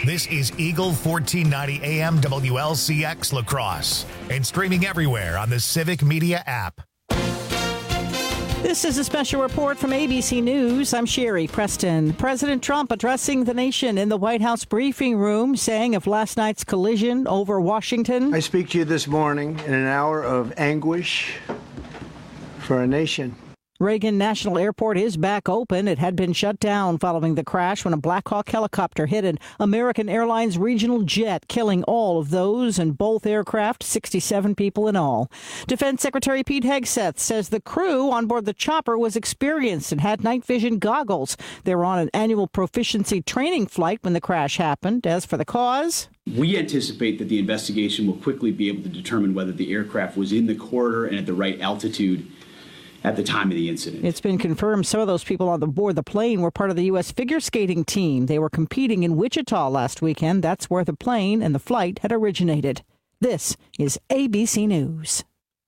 This is Eagle 1490 AM WLCX La Crosse and streaming everywhere on the Civic Media app. This is a special report from ABC News. I'm Sherry Preston. President Trump addressing the nation in the White House briefing room, saying of last night's collision over Washington. I speak to you this morning in an hour of anguish for our nation. Reagan National Airport is back open. It had been shut down following the crash when a Black Hawk helicopter hit an American Airlines regional jet, killing all of those in both aircraft, 67 people in all. Defense Secretary Pete Hegseth says the crew on board the chopper was experienced and had night vision goggles. They were on an annual proficiency training flight when the crash happened. As for the cause, we anticipate that the investigation will quickly be able to determine whether the aircraft was in the corridor and at the right altitude at the time of the incident. It's been confirmed some of those people on board the plane were part of the U.S. figure skating team. They were competing in Wichita last weekend. That's where the plane and the flight had originated. This is ABC News.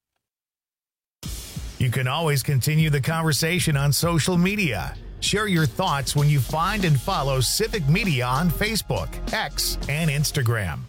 You can always continue the conversation on social media. Share your thoughts when you find and follow Civic Media on Facebook, X, and Instagram.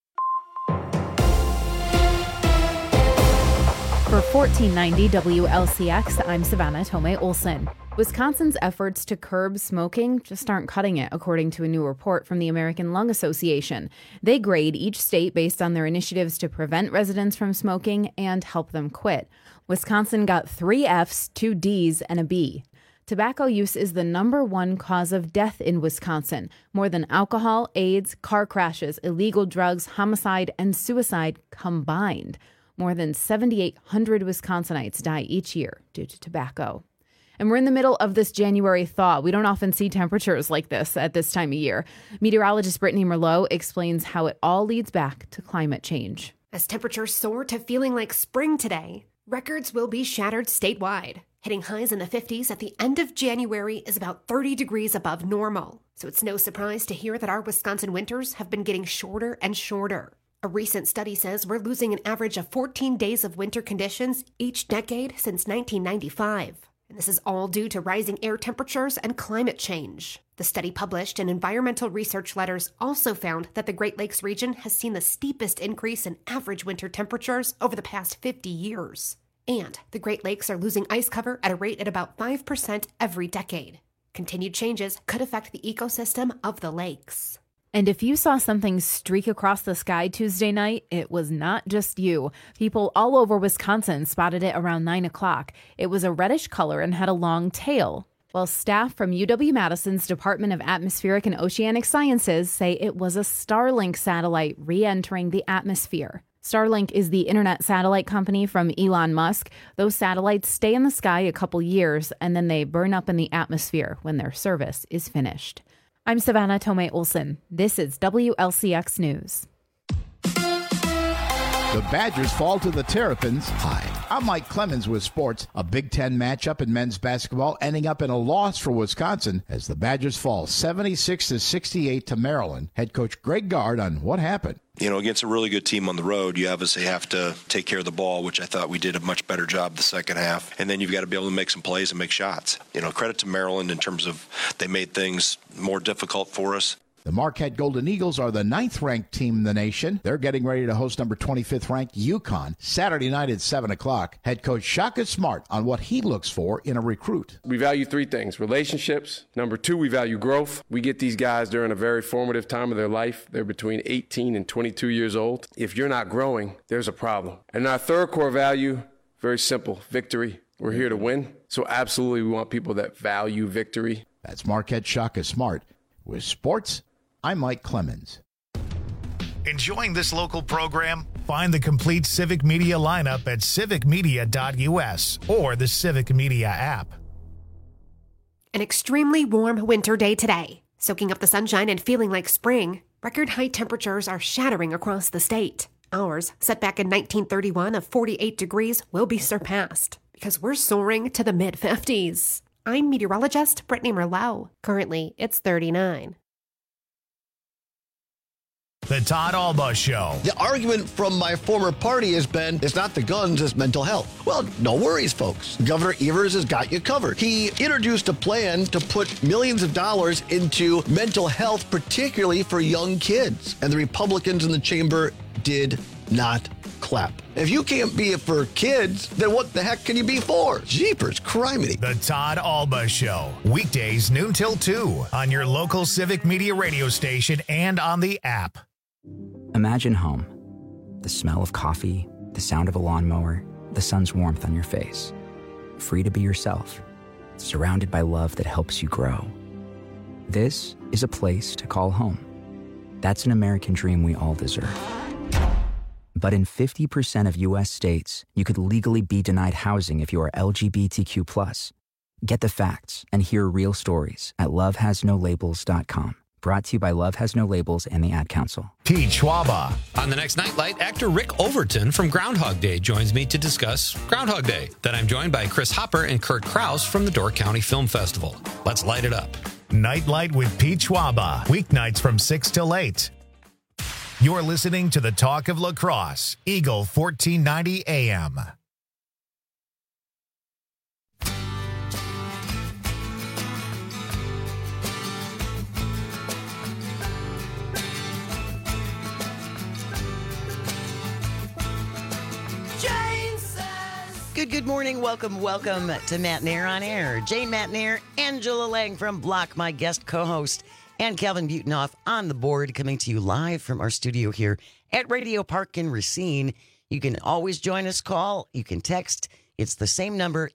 For 1490 WLCX, I'm Savannah Tomei Olson. Wisconsin's efforts to curb smoking just aren't cutting it, according to a new report from the American Lung Association. They grade each state based on their initiatives to prevent residents from smoking and help them quit. Wisconsin got 3 Fs, 2 Ds, and a B. Tobacco use is the #1 cause of death in Wisconsin, more than alcohol, AIDS, car crashes, illegal drugs, homicide, and suicide combined. More than 7,800 Wisconsinites die each year due to tobacco. And we're in the middle of this January thaw. We don't often see temperatures like this at this time of year. Meteorologist Brittany Merlot explains how it all leads back to climate change. As temperatures soar to feeling like spring today, records will be shattered statewide. Hitting highs in the 50s at the end of January is about 30 degrees above normal. So it's no surprise to hear that our Wisconsin winters have been getting shorter and shorter. A recent study says we're losing an average of 14 days of winter conditions each decade since 1995. And this is all due to rising air temperatures and climate change. The study published in Environmental Research Letters also found that the Great Lakes region has seen the steepest increase in average winter temperatures over the past 50 years. And the Great Lakes are losing ice cover at a rate at about 5% every decade. Continued changes could affect the ecosystem of the lakes. And if you saw something streak across the sky Tuesday night, it was not just you. People all over Wisconsin spotted it around 9 o'clock. It was a reddish color and had a long tail. While staff from UW-Madison's Department of Atmospheric and Oceanic Sciences say it was a Starlink satellite re-entering the atmosphere. Starlink is the internet satellite company from Elon Musk. Those satellites stay in the sky a couple years, and then they burn up in the atmosphere when their service is finished. I'm Savannah Tomei Olson. This is WLCX News. The Badgers fall to the Terrapins. Hi, I'm Mike Clemens with sports. A Big Ten matchup in men's basketball ending up in a loss for Wisconsin as the Badgers fall 76-68 to Maryland. Head coach Greg Gard on what happened. You know, against a really good team on the road, you obviously have to take care of the ball, which I thought we did a much better job the second half. And then you've got to be able to make some plays and make shots. You know, credit to Maryland in terms of they made things more difficult for us. The Marquette Golden Eagles are the 9th-ranked team in the nation. They're getting ready to host number 25th-ranked UConn Saturday night at 7 o'clock. Head coach Shaka Smart on what he looks for in a recruit. We value 3 things: relationships. Number 2, we value growth. We get these guys during a very formative time of their life. They're between 18 and 22 years old. If you're not growing, there's a problem. And our 3rd core value, very simple: victory. We're here to win. So absolutely we want people that value victory. That's Marquette Shaka Smart. With sports, I'm Mike Clemens. Enjoying this local program? Find the complete Civic Media lineup at civicmedia.us or the Civic Media app. An extremely warm winter day today. Soaking up the sunshine and feeling like spring, record high temperatures are shattering across the state. Ours, set back in 1931 of 48 degrees, will be surpassed because we're soaring to the mid-50s. I'm meteorologist Brittany Merlot. Currently, it's 39. The Todd Alba Show. The argument from my former party has been, it's not the guns, it's mental health. Well, no worries, folks. Governor Evers has got you covered. He introduced a plan to put millions of dollars into mental health, particularly for young kids. And the Republicans in the chamber did not clap. If you can't be it for kids, then what the heck can you be for? Jeepers, criminy. The Todd Alba Show. Weekdays noon till 2 on your local Civic Media radio station and on the app. Imagine home. The smell of coffee, the sound of a lawnmower, the sun's warmth on your face. Free to be yourself. Surrounded by love that helps you grow. This is a place to call home. That's an American dream we all deserve. But in 50% of U.S. states, you could legally be denied housing if you are LGBTQ+. Get the facts and hear real stories at lovehasnolabels.com. Brought to you by Love Has No Labels and the Ad Council. Pete Schwaba. On the next Nightlight, actor Rick Overton from Groundhog Day joins me to discuss Groundhog Day. Then I'm joined by Chris Hopper and Kurt Krause from the Door County Film Festival. Let's light it up. Nightlight with Pete Schwaba. Weeknights from 6 till 8. You're listening to the Talk of Lacrosse, Eagle 1490 AM. Good morning. Welcome to Matt Nair on Air. Jane Matt Nair, Angela Lang from Block, my guest co-host, and Calvin Butenoff on the board, coming to you live from our studio here at Radio Park in Racine. You can always join us, call. You can text. It's the same number,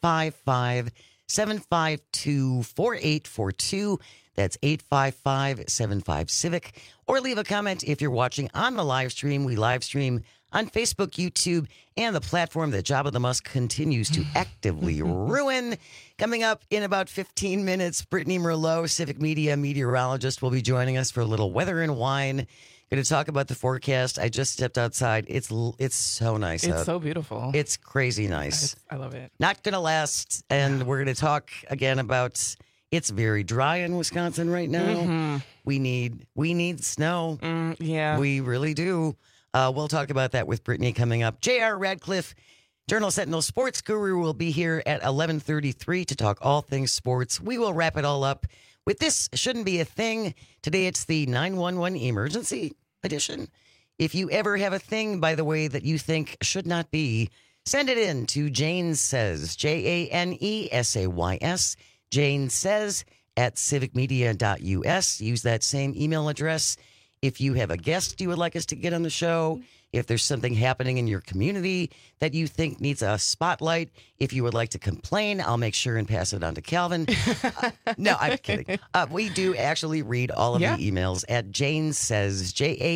855-752-4842. That's 855-75-CIVIC. Or leave a comment if you're watching on the live stream. We live stream on Facebook, YouTube, and the platform that Jabba the Musk continues to actively ruin. Coming up in about 15 minutes, Brittany Merlot, Civic Media meteorologist, will be joining us for a little weather and wine. Going to talk about the forecast. I just stepped outside. It's so nice out. It's so beautiful. It's crazy nice. I love it. Not going to last. And we're going to talk again about it's very dry in Wisconsin right now. Mm-hmm. We need snow. Yeah. We really do. We'll talk about that with Brittany coming up. J.R. Radcliffe, Journal Sentinel Sports Guru, will be here at 11:33 to talk all things sports. We will wrap it all up with This Shouldn't Be a Thing. Today it's the 911 emergency edition. If you ever have a thing, by the way, that you think should not be, send it in to Jane Says, JANESAYS, Jane Says at civicmedia.us. Use that same email address. If you have a guest you would like us to get on the show, if there's something happening in your community that you think needs a spotlight, if you would like to complain, I'll make sure and pass it on to Calvin. No, I'm kidding. We do actually read all of the emails at Jane Says,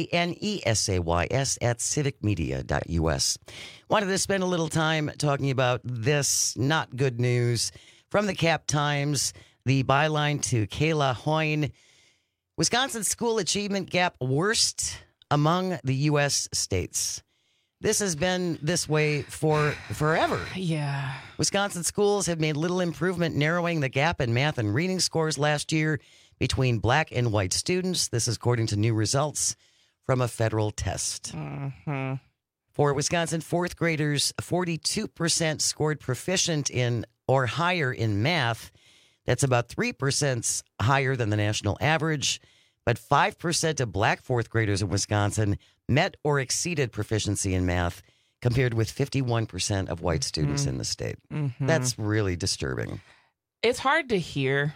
JANESAYS at civicmedia.us. Wanted to spend a little time talking about this not good news from the Cap Times, the byline to Kayla Hoyne. Wisconsin's school achievement gap worst among the U.S. states. This has been this way for forever. Yeah. Wisconsin schools have made little improvement narrowing the gap in math and reading scores last year between black and white students. This is according to new results from a federal test. Mm-hmm. For Wisconsin fourth graders, 42% scored proficient in or higher in math. That's about 3% higher than the national average, but 5% of black fourth graders in Wisconsin met or exceeded proficiency in math, compared with 51% of white students in the state. Mm-hmm. That's really disturbing. It's hard to hear,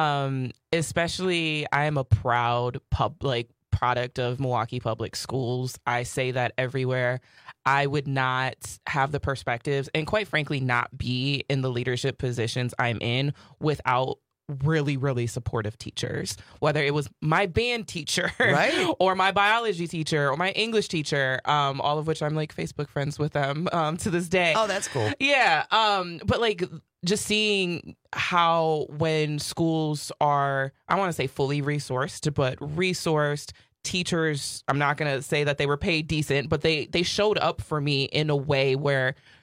especially I am a proud product of Milwaukee Public Schools. I say that everywhere. I would not have the perspectives and, quite frankly, not be in the leadership positions I'm in without really, really supportive teachers, whether it was my band teacher, right, or my biology teacher or my English teacher, all of which I'm like Facebook friends with them to this day. Oh, that's cool. Yeah. But like just seeing how when schools are, I want to say fully resourced, but resourced, teachers, I'm not going to say that they were paid decent, but they showed up for me in a way where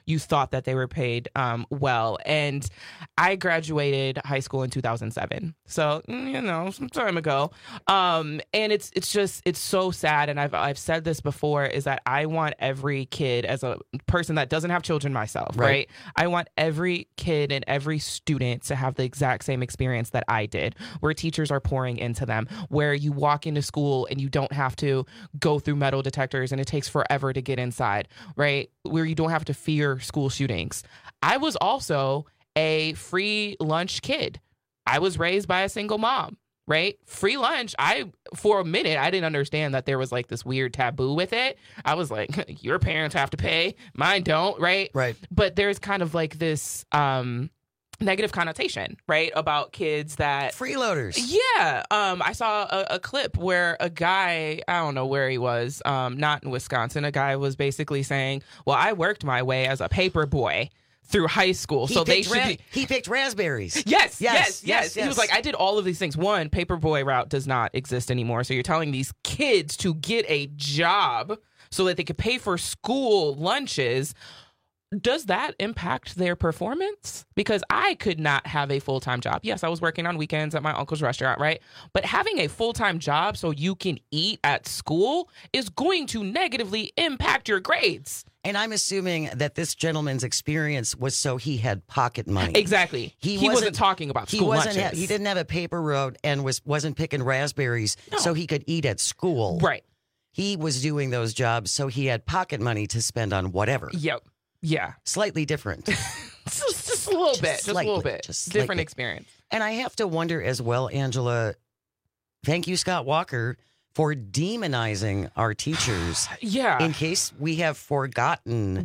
you thought that they were paid well. And I graduated high school in 2007. So, some time ago. And it's so sad. And I've said this before, is that I want every kid, as a person that doesn't have children myself, right? I want every kid and every student to have the exact same experience that I did, where teachers are pouring into them, where you walk into school and you don't have to go through metal detectors and it takes forever to get inside, right? Where you don't have to fear school shootings. I was also a free lunch kid. I was raised by a single mom, right? Free lunch. For a minute, I didn't understand that there was like this weird taboo with it. I was like, your parents have to pay, mine don't, right? Right. But there's kind of like this negative connotation, right, about kids that freeloaders. Yeah. I saw a clip where a guy, I don't know where he was, not in Wisconsin, a guy was basically saying, well, I worked my way as a paper boy through high school, so they should he picked raspberries. Yes. He was like, I did all of these things. One, paperboy route does not exist anymore, so you're telling these kids to get a job so that they could pay for school lunches. Does that impact their performance? Because I could not have a full-time job. Yes, I was working on weekends at my uncle's restaurant, right? But having a full-time job so you can eat at school is going to negatively impact your grades. And I'm assuming that this gentleman's experience was so he had pocket money. Exactly. He wasn't talking about school lunches. He didn't have a paper route and wasn't picking raspberries so he could eat at school. Right. He was doing those jobs so he had pocket money to spend on whatever. Yep. Yeah. Slightly different. just a little bit. Just a little bit. Just different experience. And I have to wonder as well, Angela, thank you, Scott Walker, for demonizing our teachers. Yeah. In case we have forgotten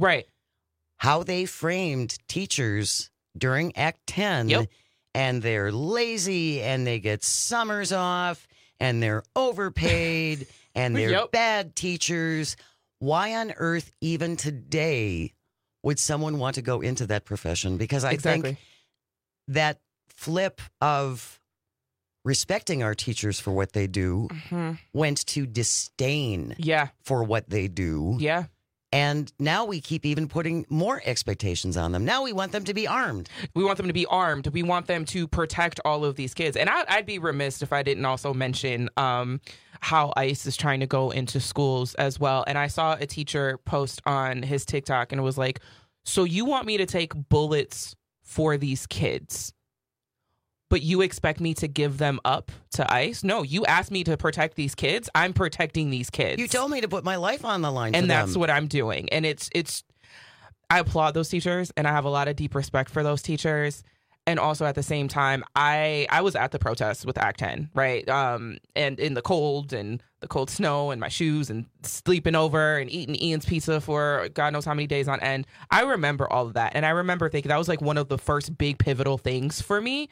how they framed teachers during Act 10. Yep. And they're lazy and they get summers off and they're overpaid and they're bad teachers. Why on earth, even today, would someone want to go into that profession? Because I think that flip of respecting our teachers for what they do went to disdain for what they do. Yeah. And now we keep even putting more expectations on them. Now we want them to be armed. We want them to be armed. We want them to protect all of these kids. And I'd be remiss if I didn't also mention how ICE is trying to go into schools as well. And I saw a teacher post on his TikTok and it was like, so you want me to take bullets for these kids, but you expect me to give them up to ICE? No, you asked me to protect these kids. I'm protecting these kids. You told me to put my life on the line for them. And that's what I'm doing. And it's I applaud those teachers and I have a lot of deep respect for those teachers. And also at the same time, I was at the protests with Act 10, right? And in the cold and the cold snow and my shoes and sleeping over and eating Ian's pizza for God knows how many days on end. I remember all of that. And I remember thinking that was like one of the first big pivotal things for me.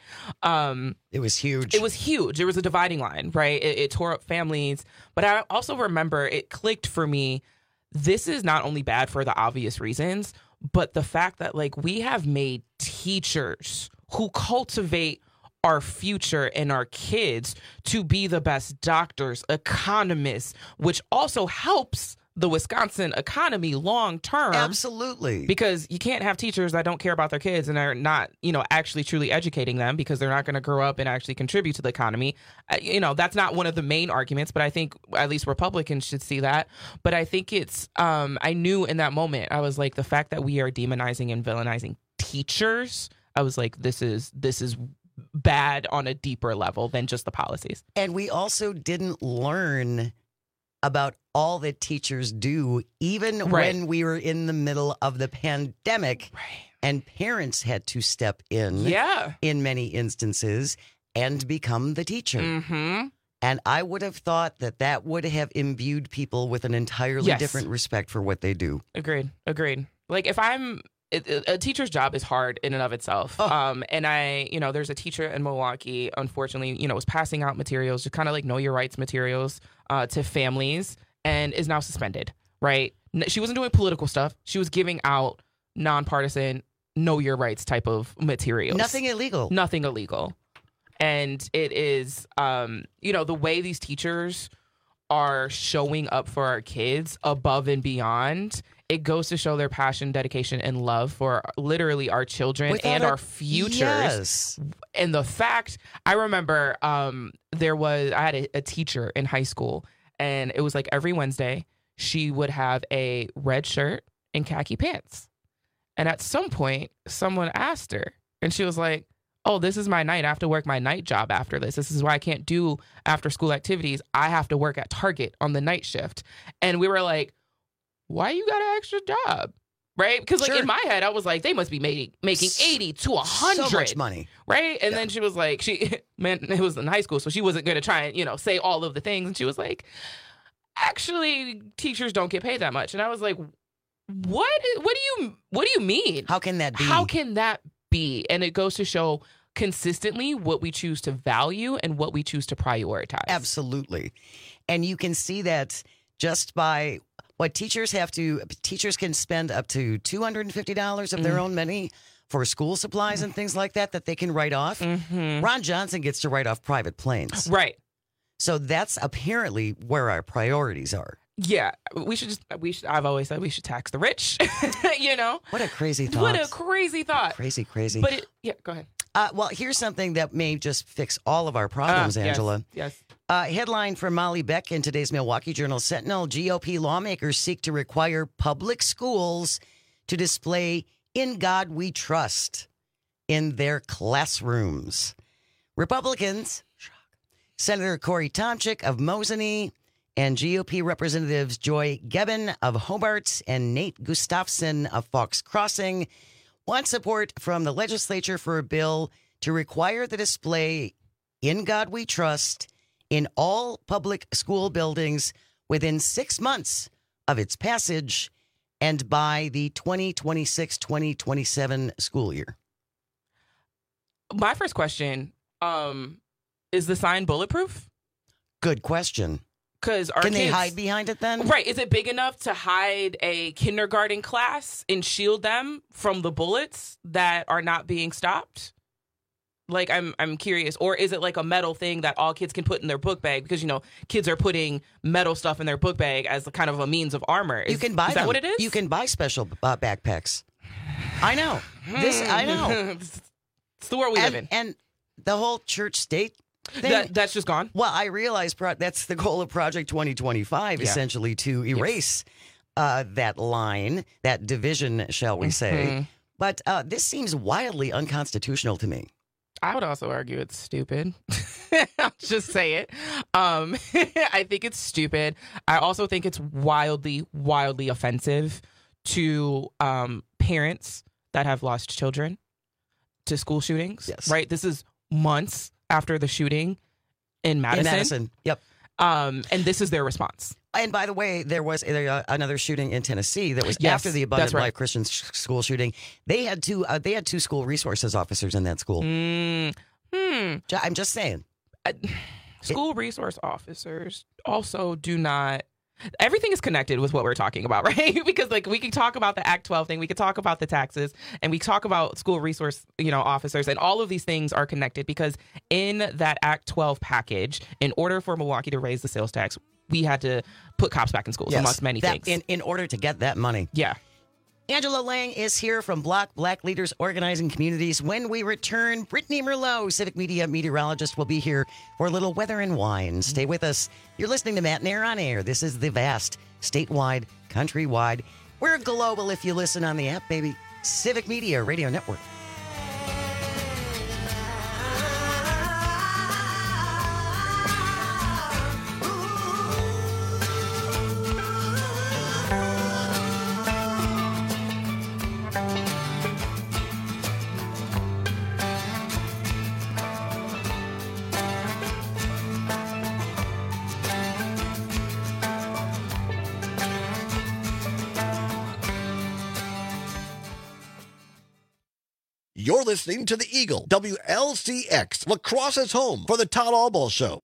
It was huge. It was huge. There was a dividing line, right? It tore up families. But I also remember it clicked for me. This is not only bad for the obvious reasons, but the fact that like we have made teachers who cultivate our future and our kids to be the best doctors, economists, which also helps the Wisconsin economy long term. Absolutely. Because you can't have teachers that don't care about their kids and are not, actually truly educating them because they're not going to grow up and actually contribute to the economy. That's not one of the main arguments, but I think at least Republicans should see that. But I think it's, I knew in that moment, I was like, the fact that we are demonizing and villainizing teachers, I was like, this is bad on a deeper level than just the policies. And we also didn't learn about all that teachers do, even when we were in the middle of the pandemic and parents had to step in in many instances and become the teacher. Mm-hmm. And I would have thought that would have imbued people with an entirely different respect for what they do. Agreed. Like if a teacher's job is hard in and of itself. And there's a teacher in Milwaukee, unfortunately, was passing out materials, just kind of like know your rights materials to families and is now suspended, right? She wasn't doing political stuff. She was giving out nonpartisan, know your rights type of materials. Nothing illegal. And it is, the way these teachers are showing up for our kids above and beyond, it goes to show their passion, dedication, and love for literally our children and our futures. Yes. And the fact, I remember I had a teacher in high school, and it was like every Wednesday, she would have a red shirt and khaki pants. And at some point, someone asked her, and she was like, oh, this is my night. I have to work my night job after this. This is why I can't do after school activities. I have to work at Target on the night shift. And we were like, why you got an extra job? Right? Because like in my head, I was like, they must be making 80 to 100. So much money. Right? And then she was like, it was in high school, so she wasn't going to try and, say all of the things. And she was like, actually, teachers don't get paid that much. And I was like, what do you mean? How can that be? How can that be? And it goes to show consistently what we choose to value and what we choose to prioritize. Absolutely. And you can see that just by what teachers can spend up to $250 of their own money for school supplies and things like that they can write off. Mm-hmm. Ron Johnson gets to write off private planes. Right. So that's apparently where our priorities are. Yeah, I've always said we should tax the rich, What a crazy thought. What a crazy thought. Crazy. But go ahead. Well, here's something that may just fix all of our problems, Angela. Yes. Headline from Molly Beck in today's Milwaukee Journal Sentinel: GOP lawmakers seek to require public schools to display "In God We Trust" in their classrooms. Republicans, Senator Corey Tomczyk of Mosinee, and GOP Representatives Joy Gebbin of Hobart and Nate Gustafson of Fox Crossing want support from the legislature for a bill to require the display "In God We Trust" in all public school buildings within 6 months of its passage and by the 2026-2027 school year. My first question, is the sign bulletproof? Good question. Because Can they hide behind it then? Right. Is it big enough to hide a kindergarten class and shield them from the bullets that are not being stopped? Like, I'm curious. Or is it like a metal thing that all kids can put in their book bag? Because, kids are putting metal stuff in their book bag as a kind of a means of armor. You can buy Is that what it is? You can buy special backpacks. I know. I know. It's the world we live in. And the whole church state thing. That's just gone? Well, I realize that's the goal of Project 2025, essentially, to erase that line, that division, shall we say. But this seems wildly unconstitutional to me. I would also argue it's stupid. I'll just say it. I think it's stupid. I also think it's wildly, wildly offensive to parents that have lost children to school shootings. Yes. Right? This is months after the shooting in Madison. Yep. And this is their response. And by the way, there was another shooting in Tennessee that was after the Abundant Life Christian school shooting. They had two school resources officers in that school. I'm just saying. School resource officers also do not. Everything is connected with what we're talking about, right? Because we can talk about the Act 12 thing, we could talk about the taxes, and we talk about school resource, officers, and all of these things are connected because in that Act 12 package, in order for Milwaukee to raise the sales tax, we had to put cops back in schools, amongst many things. In order to get that money. Yeah. Angela Lang is here from Block Black Leaders Organizing Communities. When we return, Brittany Merlot, Civic Media meteorologist, will be here for a little weather and wine. Stay with us. You're listening to Matt Nair on Air. This is the vast, statewide, countrywide. We're global if you listen on the app, baby. Civic Media Radio Network. You're listening to The Eagle, WLCX, La Crosse's home for the Todd Albaugh Show.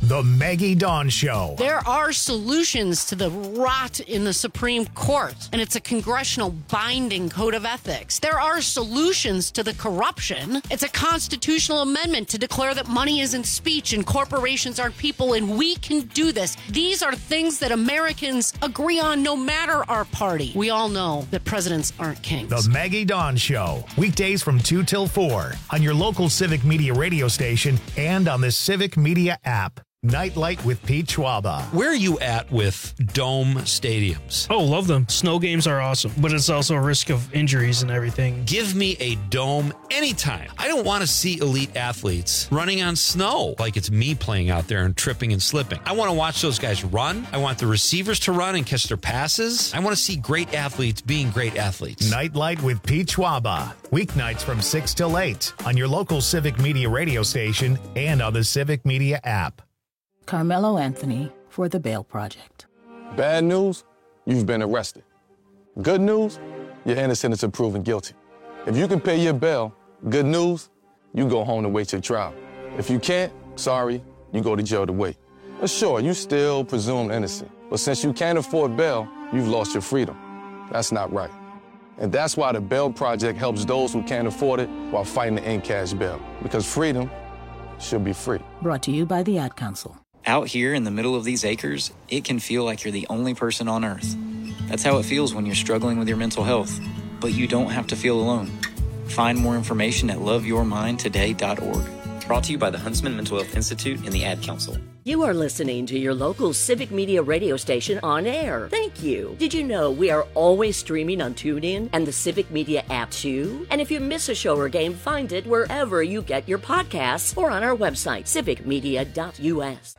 The Maggie Dawn Show. There are solutions to the rot in the Supreme Court, and it's a congressional binding code of ethics. There are solutions to the corruption. It's a constitutional amendment to declare that money isn't speech and corporations aren't people, and we can do this. These are things that Americans agree on no matter our party. We all know that presidents aren't kings. The Maggie Dawn Show. Weekdays from 2 till 4 on your local Civic Media radio station and on the Civic Media app. Nightlight with Pete Schwaba. Where are you at with dome stadiums? Oh, love them. Snow games are awesome, but it's also a risk of injuries and everything. Give me a dome anytime. I don't want to see elite athletes running on snow like it's me playing out there and tripping and slipping. I want to watch those guys run. I want the receivers to run and catch their passes. I want to see great athletes being great athletes. Nightlight with Pete Schwaba. Weeknights from 6 till 8 on your local Civic Media radio station and on the Civic Media app. Carmelo Anthony for the Bail Project. Bad news, you've been arrested. Good news, you're innocent until proven guilty. If you can pay your bail, good news, you go home to wait your trial. If you can't, sorry, you go to jail to wait. But sure, you still presumed innocent. But since you can't afford bail, you've lost your freedom. That's not right. And that's why the Bail Project helps those who can't afford it while fighting to end cash bail. Because freedom should be free. Brought to you by the Ad Council. Out here in the middle of these acres, it can feel like you're the only person on Earth. That's how it feels when you're struggling with your mental health. But you don't have to feel alone. Find more information at loveyourmindtoday.org. Brought to you by the Huntsman Mental Health Institute and the Ad Council. You are listening to your local Civic Media radio station on air. Thank you. Did you know we are always streaming on TuneIn and the Civic Media app too? And if you miss a show or game, find it wherever you get your podcasts or on our website, civicmedia.us.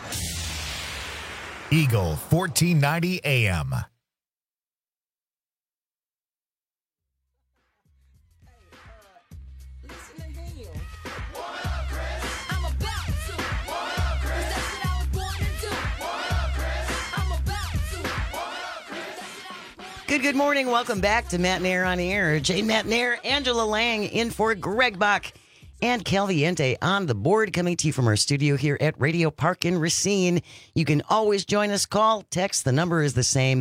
Eagle 1490 AM. Good morning. Welcome back to Matt Nair on Air. Jane Matt Nair, Angela Lang in for Greg Bach and Calviente on the board, coming to you from our studio here at Radio Park in Racine. You can always join us. Call, text. The number is the same,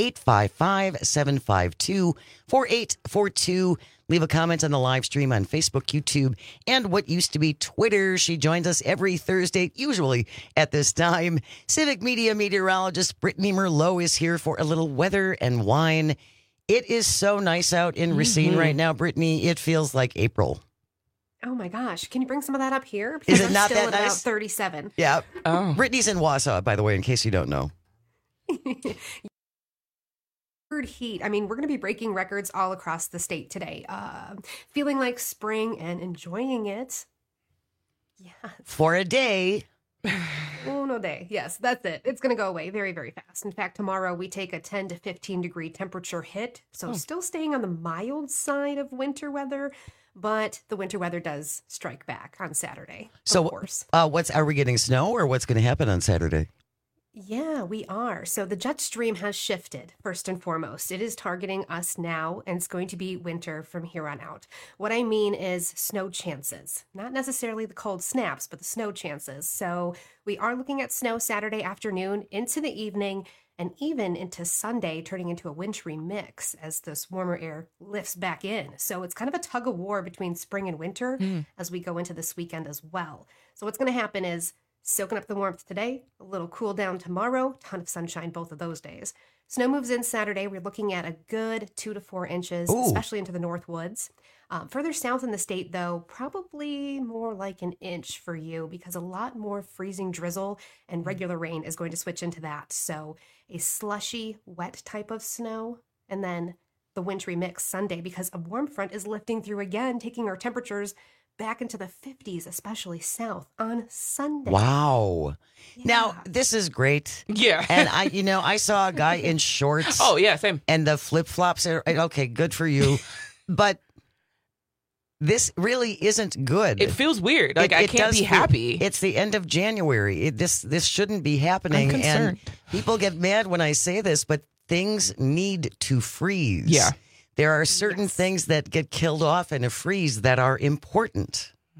855-752-4842. Leave a comment on the live stream on Facebook, YouTube, and what used to be Twitter. She joins us every Thursday, usually at this time. Civic Media meteorologist Brittany Merlot is here for a little weather and wine. It is so nice out in Racine right now, Brittany. It feels like April. Oh my gosh. Can you bring some of that up here? Because Is it I'm not still that at nice? about 37. Yeah. Oh. Brittany's in Wausau, by the way, in case you don't know. Heat. I mean, we're going to be breaking records all across the state today. Feeling like spring and enjoying it. Yeah. For a day. Uno day. Yes, that's it. It's going to go away very, very fast. In fact, tomorrow we take a 10 to 15 degree temperature hit. So still staying on the mild side of winter weather, but the winter weather does strike back on Saturday. So, of course. Are we getting snow or what's going to happen on Saturday? Yeah, we are. So the jet stream has shifted, first and foremost. It is targeting us now, and it's going to be winter from here on out. What I mean is snow chances. Not necessarily the cold snaps, but the snow chances. So we are looking at snow Saturday afternoon into the evening, and even into Sunday, turning into a wintry mix as this warmer air lifts back in. So it's kind of a tug of war between spring and winter as we go into this weekend as well. So what's going to happen is soaking up the warmth today, a little cool down tomorrow, ton of sunshine both of those days. Snow moves in Saturday. We're looking at a good 2 to 4 inches, especially into the North Woods. Further south in the state, though, probably more like an inch for you because a lot more freezing drizzle and regular rain is going to switch into that. So a slushy, wet type of snow, and then the wintry mix Sunday because a warm front is lifting through again, taking our temperatures back into the 50s, especially south on Sunday. Wow. Yeah. Now, this is great. Yeah. And I saw a guy in shorts. Oh, yeah, same. And the flip-flops are, okay, good for you. But this really isn't good. It feels weird. Like, I can't be happy. It's the end of January. This shouldn't be happening. I'm concerned. And people get mad when I say this, but things need to freeze. Yeah. There are certain things that get killed off in a freeze that are important.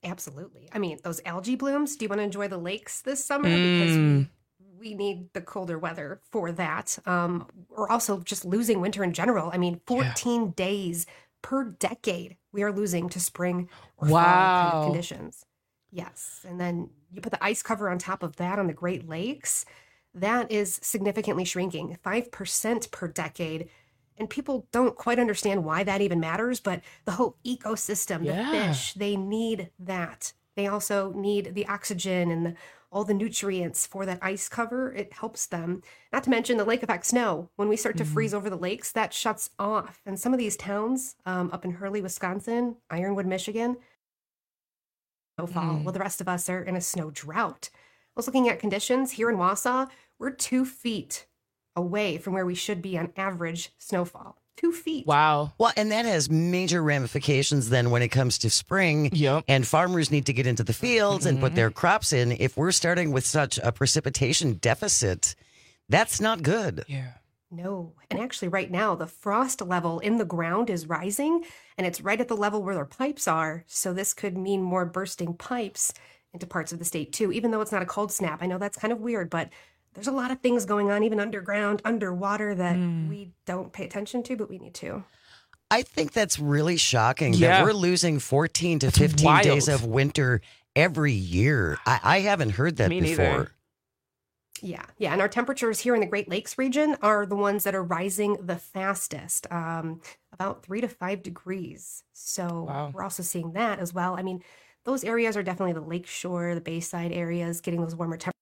Absolutely. I mean, those algae blooms, do you want to enjoy the lakes this summer? Because we need the colder weather for that. We're also just losing winter in general. I mean, 14 days per decade we are losing to spring or fall kind of conditions. Yes. And then you put the ice cover on top of that on the Great Lakes. That is significantly shrinking, 5% per decade. And people don't quite understand why that even matters, but the whole ecosystem, the fish, they need that. They also need the oxygen and all the nutrients for that ice cover. It helps them. Not to mention the lake effect snow. When we start to freeze over the lakes, that shuts off. And some of these towns up in Hurley, Wisconsin, Ironwood, Michigan, snowfall. Well, the rest of us are in a snow drought. I was looking at conditions here in Wausau. We're 2 feet away from where we should be on average snowfall. 2 feet. Wow. Well, and that has major ramifications then when it comes to spring. Yep. And farmers need to get into the fields and put their crops in. If we're starting with such a precipitation deficit, that's not good. Yeah. No. And actually right now, the frost level in the ground is rising, and it's right at the level where their pipes are. So this could mean more bursting pipes into parts of the state too, even though it's not a cold snap. I know that's kind of weird, but there's a lot of things going on, even underground, underwater, that we don't pay attention to, but we need to. I think that's really shocking that we're losing 14 to 15 days of winter every year. I haven't heard that before. Neither. Yeah. And our temperatures here in the Great Lakes region are the ones that are rising the fastest, about 3 to 5 degrees. So we're also seeing that as well. I mean, those areas are definitely the lakeshore, the bayside areas, getting those warmer temperatures.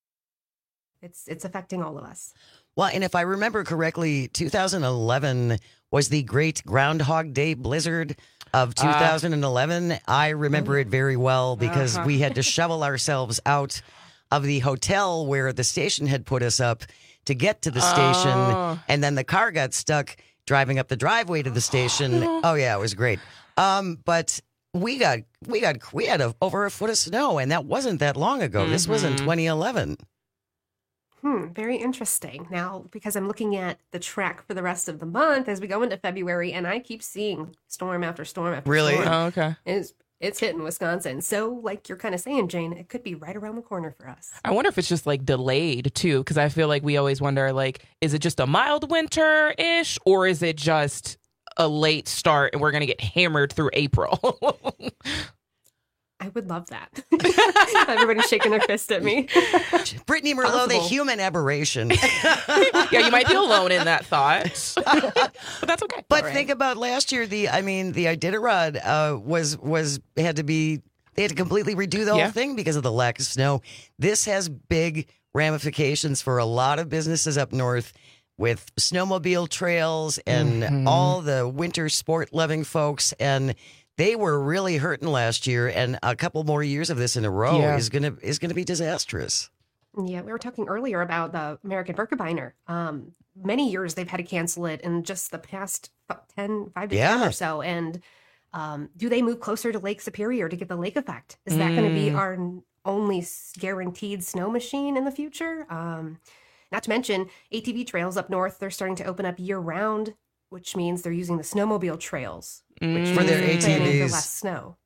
It's affecting all of us. Well, and if I remember correctly, 2011 was the great Groundhog Day blizzard of 2011. I remember it very well because we had to shovel ourselves out of the hotel where the station had put us up to get to the station. And then the car got stuck driving up the driveway to the station. Oh, yeah, it was great. But we had over a foot of snow, and that wasn't that long ago. This was in 2011. Very interesting. Now, because I'm looking at the track for the rest of the month as we go into February, and I keep seeing storm after storm after storm. Really? Oh, okay. It's hitting Wisconsin. So, like you're kind of saying, Jane, it could be right around the corner for us. I wonder if it's just like delayed too, because I feel like we always wonder, like, is it just a mild winter-ish, or is it just a late start and we're going to get hammered through April? I would love that. Everybody's shaking their fist at me. Brittany Merlot, the human aberration. Yeah, you might be alone in that thought, but that's okay. But think about last year. The Iditarod they had to completely redo the whole thing because of the lack of snow. This has big ramifications for a lot of businesses up north with snowmobile trails and all the winter sport loving folks. And they were really hurting last year, and a couple more years of this in a row is gonna be disastrous. Yeah, we were talking earlier about the American Birkebeiner. Many years they've had to cancel it in just the past 5 to 10 or so. And do they move closer to Lake Superior to get the lake effect? Is that going to be our only guaranteed snow machine in the future? Not to mention ATV trails up north, they're starting to open up year round, which means they're using the snowmobile trails for their ATVs. For less snow.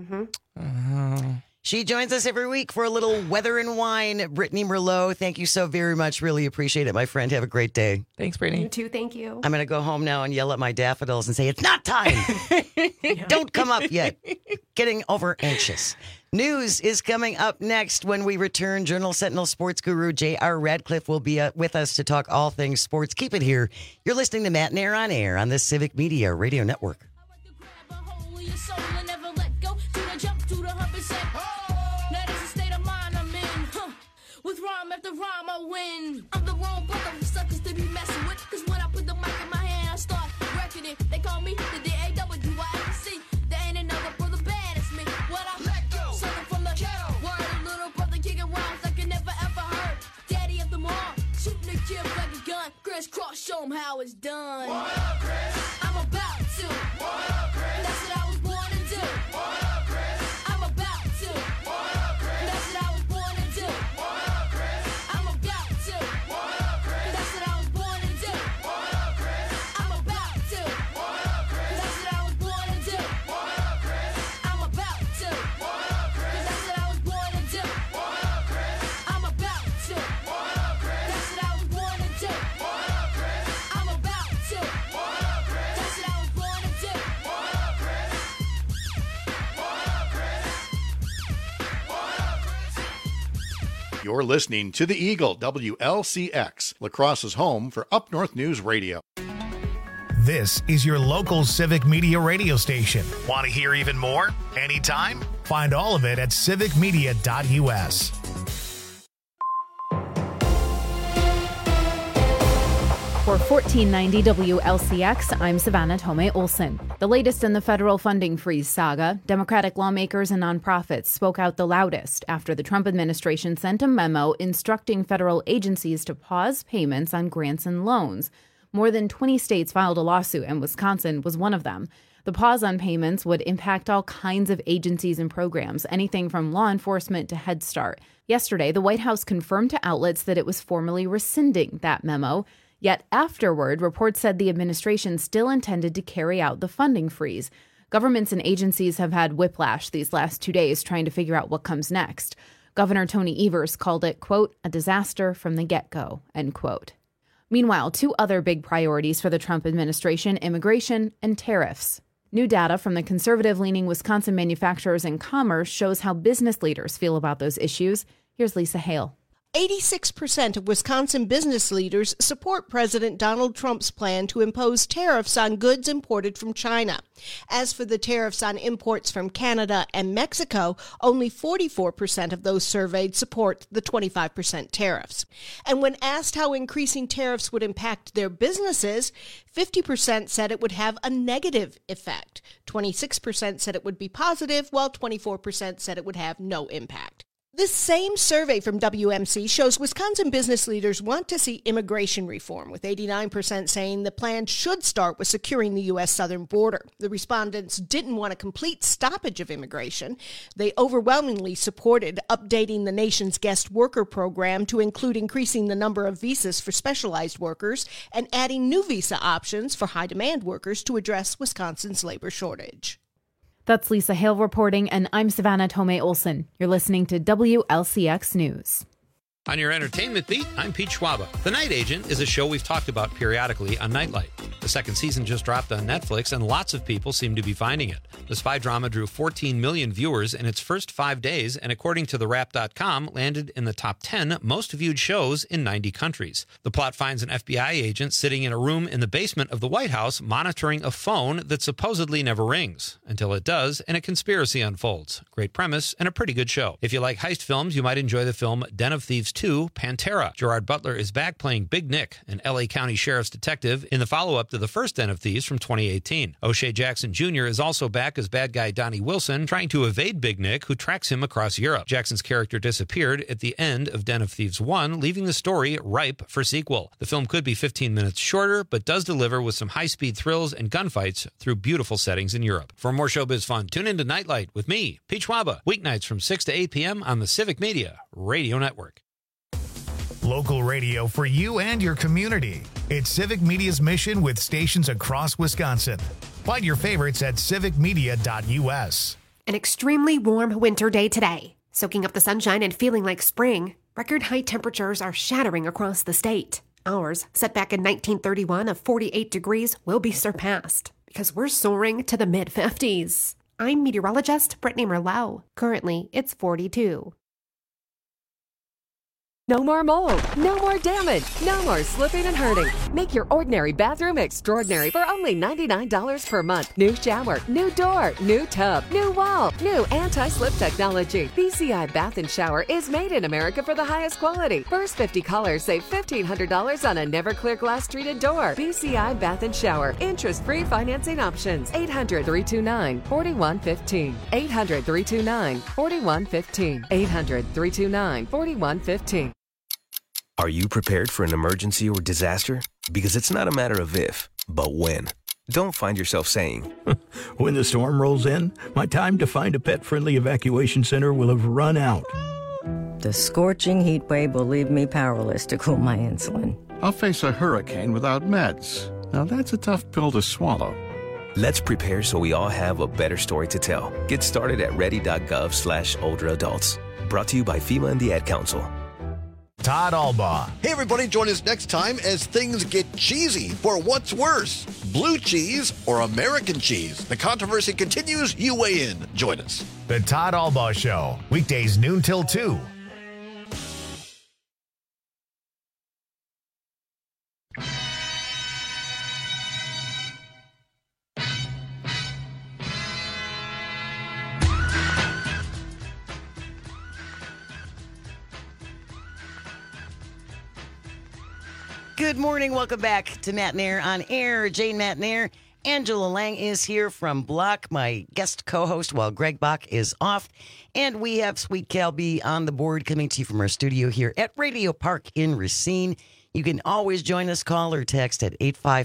She joins us every week for a little weather and wine. Brittany Merlot, thank you so very much. Really appreciate it, my friend. Have a great day. Thanks, Brittany. You too. Thank you. I'm going to go home now and yell at my daffodils and say, it's not time. Don't come up yet. Getting over anxious. News is coming up next when we return. Journal Sentinel sports guru J.R. Radcliffe will be with us to talk all things sports. Keep it here. You're listening to Matt and Air on Air on the Civic Media Radio Network. With rhyme after rhyme, I win. I'm the wrong brother for suckers to be messing with. Cause when I put the mic in my hand, I start wrecking it. They call me the D-A-W-I-C. There ain't another brother bad as me. What I let go, something from the ghetto. Word, a little brother kicking rhymes like I never ever heard. Daddy of them all, shooting the kid like a gun. Crisscross, show him how it's done. What up, Chris? I'm about to. What up, Chris? That's what I was born to do. What up, Chris? I'm about to. What up, Chris? That's what I was born to do. What up, Chris? I'm about to. What up, Chris? That's what I was born to do. What up, Chris? I'm about to. What up, Chris? That's what I was born to do. What up, Chris? I'm about to. What up, You're listening to The Eagle, WLCX, La Crosse's home for Up North News Radio. This is your local Civic Media radio station. Want to hear even more? Anytime? Find all of it at civicmedia.us. For 1490 WLCX, I'm Savannah Tomei Olson. The latest in the federal funding freeze saga, Democratic lawmakers and nonprofits spoke out the loudest after the Trump administration sent a memo instructing federal agencies to pause payments on grants and loans. More than 20 states filed a lawsuit, and Wisconsin was one of them. The pause on payments would impact all kinds of agencies and programs, anything from law enforcement to Head Start. Yesterday, the White House confirmed to outlets that it was formally rescinding that memo. Yet afterward, reports said the administration still intended to carry out the funding freeze. Governments and agencies have had whiplash these last 2 days trying to figure out what comes next. Governor Tony Evers called it, quote, a disaster from the get-go, end quote. Meanwhile, two other big priorities for the Trump administration, immigration and tariffs. New data from the conservative-leaning Wisconsin Manufacturers and Commerce shows how business leaders feel about those issues. Here's Lisa Hale. 86% of Wisconsin business leaders support President Donald Trump's plan to impose tariffs on goods imported from China. As for the tariffs on imports from Canada and Mexico, only 44% of those surveyed support the 25% tariffs. And when asked how increasing tariffs would impact their businesses, 50% said it would have a negative effect. 26% said it would be positive, while 24% said it would have no impact. This same survey from WMC shows Wisconsin business leaders want to see immigration reform, with 89% saying the plan should start with securing the U.S. southern border. The respondents didn't want a complete stoppage of immigration. They overwhelmingly supported updating the nation's guest worker program to include increasing the number of visas for specialized workers and adding new visa options for high-demand workers to address Wisconsin's labor shortage. That's Lisa Hale reporting, and I'm Savannah Tomei Olson. You're listening to WLCX News. On your entertainment beat, I'm Pete Schwaba. The Night Agent is a show we've talked about periodically on Nightlight. The second season just dropped on Netflix, and lots of people seem to be finding it. The spy drama drew 14 million viewers in its first 5 days, and according to TheWrap.com, landed in the top 10 most viewed shows in 90 countries. The plot finds an FBI agent sitting in a room in the basement of the White House monitoring a phone that supposedly never rings, until it does, and a conspiracy unfolds. Great premise, and a pretty good show. If you like heist films, you might enjoy the film Den of Thieves 2, Pantera. Gerard Butler is back playing Big Nick, an L.A. County Sheriff's detective, in the follow-up to the first Den of Thieves from 2018. O'Shea Jackson Jr. is also back as bad guy Donnie Wilson, trying to evade Big Nick, who tracks him across Europe. Jackson's character disappeared at the end of Den of Thieves 1, leaving the story ripe for sequel. The film could be 15 minutes shorter, but does deliver with some high-speed thrills and gunfights through beautiful settings in Europe. For more showbiz fun, tune in to Nightlight with me, Pete Schwaba, weeknights from 6 to 8 p.m. on the Civic Media Radio Network. Local radio for you and your community. It's Civic Media's mission with stations across Wisconsin. Find your favorites at civicmedia.us. An extremely warm winter day today. Soaking up the sunshine and feeling like spring, record high temperatures are shattering across the state. Ours, set back in 1931 of 48 degrees, will be surpassed because we're soaring to the mid-50s. I'm meteorologist Brittany Merlot. Currently, it's 42. No more mold, no more damage, no more slipping and hurting. Make your ordinary bathroom extraordinary for only $99 per month. New shower, new door, new tub, new wall, new anti-slip technology. BCI Bath and Shower is made in America for the highest quality. First 50 callers save $1,500 on a never clear glass treated door. BCI Bath and Shower. Interest-free financing options. 800-329-4115. 800-329-4115. 800-329-4115. Are you prepared for an emergency or disaster? Because it's not a matter of if, but when. Don't find yourself saying, when the storm rolls in, my time to find a pet-friendly evacuation center will have run out. The scorching heat wave will leave me powerless to cool my insulin. I'll face a hurricane without meds. Now that's a tough pill to swallow. Let's prepare so we all have a better story to tell. Get started at ready.gov/older adults. Brought to you by FEMA and the Ad Council. Todd Albaugh. Hey, everybody, join us next time as things get cheesy for what's worse, blue cheese or American cheese. The controversy continues. You weigh in. Join us. The Todd Albaugh Show, weekdays noon till 2. Good morning. Welcome back to Matt Nair on Air. Jane Matt Nair. Angela Lang is here from Block, my guest co-host, while Greg Bach is off. And we have Sweet Cal B on the board coming to you from our studio here at Radio Park in Racine. You can always join us, call or text at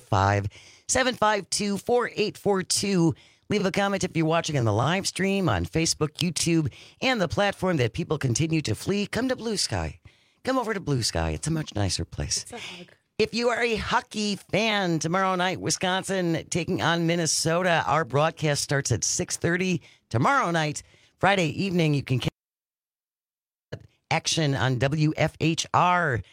855-752-4842. Leave a comment if you're watching on the live stream on Facebook, YouTube, and the platform that people continue to flee. Come to Blue Sky. Come over to Blue Sky. It's a much nicer place. If you are a hockey fan, tomorrow night, Wisconsin taking on Minnesota. Our broadcast starts at 6:30 tomorrow night. Friday evening, you can catch action on WFHR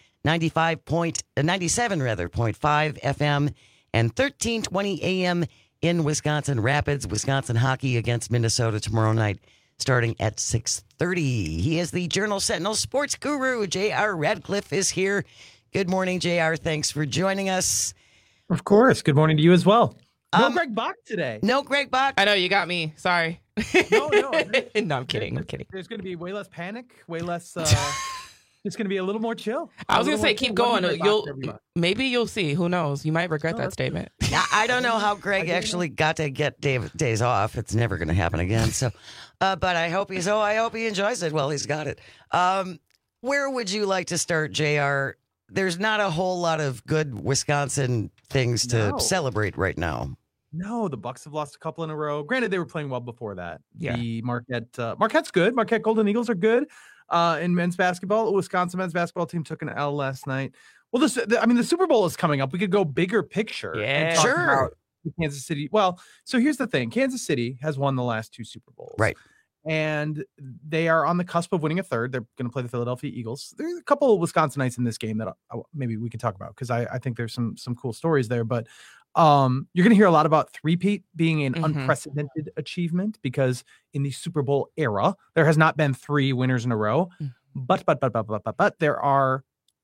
97.5 FM and 1320 AM in Wisconsin Rapids. Wisconsin hockey against Minnesota tomorrow night, starting at 6:30. He is the Journal Sentinel sports guru. J.R. Radcliffe is here. Good morning, JR. Thanks for joining us. Of course. Good morning to you as well. No Greg Bach today. No Greg Bach. I know, you got me. Sorry. No. No, I'm kidding. There's going to be way less panic, way less. It's going to be a little more chill. I was going to say, keep going. Maybe you'll see. Who knows? You might regret that statement. I don't know how Greg actually got to get days off. It's never going to happen again. So, but I hope he enjoys it while he's got it. Where would you like to start, JR? There's not a whole lot of good Wisconsin things to celebrate right now. No, the Bucks have lost a couple in a row. Granted, they were playing well before that. Yeah. The Marquette's good. Marquette Golden Eagles are good in men's basketball. The Wisconsin men's basketball team took an L last night. Well, the Super Bowl is coming up. We could go bigger picture. Yeah, sure. Kansas City. Well, so here's the thing. Kansas City has won the last 2 Super Bowls. Right. And they are on the cusp of winning a third. They're going to play the Philadelphia Eagles. There's a couple of Wisconsinites in this game that maybe we can talk about because I think there's some cool stories there. But you're going to hear a lot about three-peat being an unprecedented achievement because in the Super Bowl era, there has not been 3 winners in a row. But there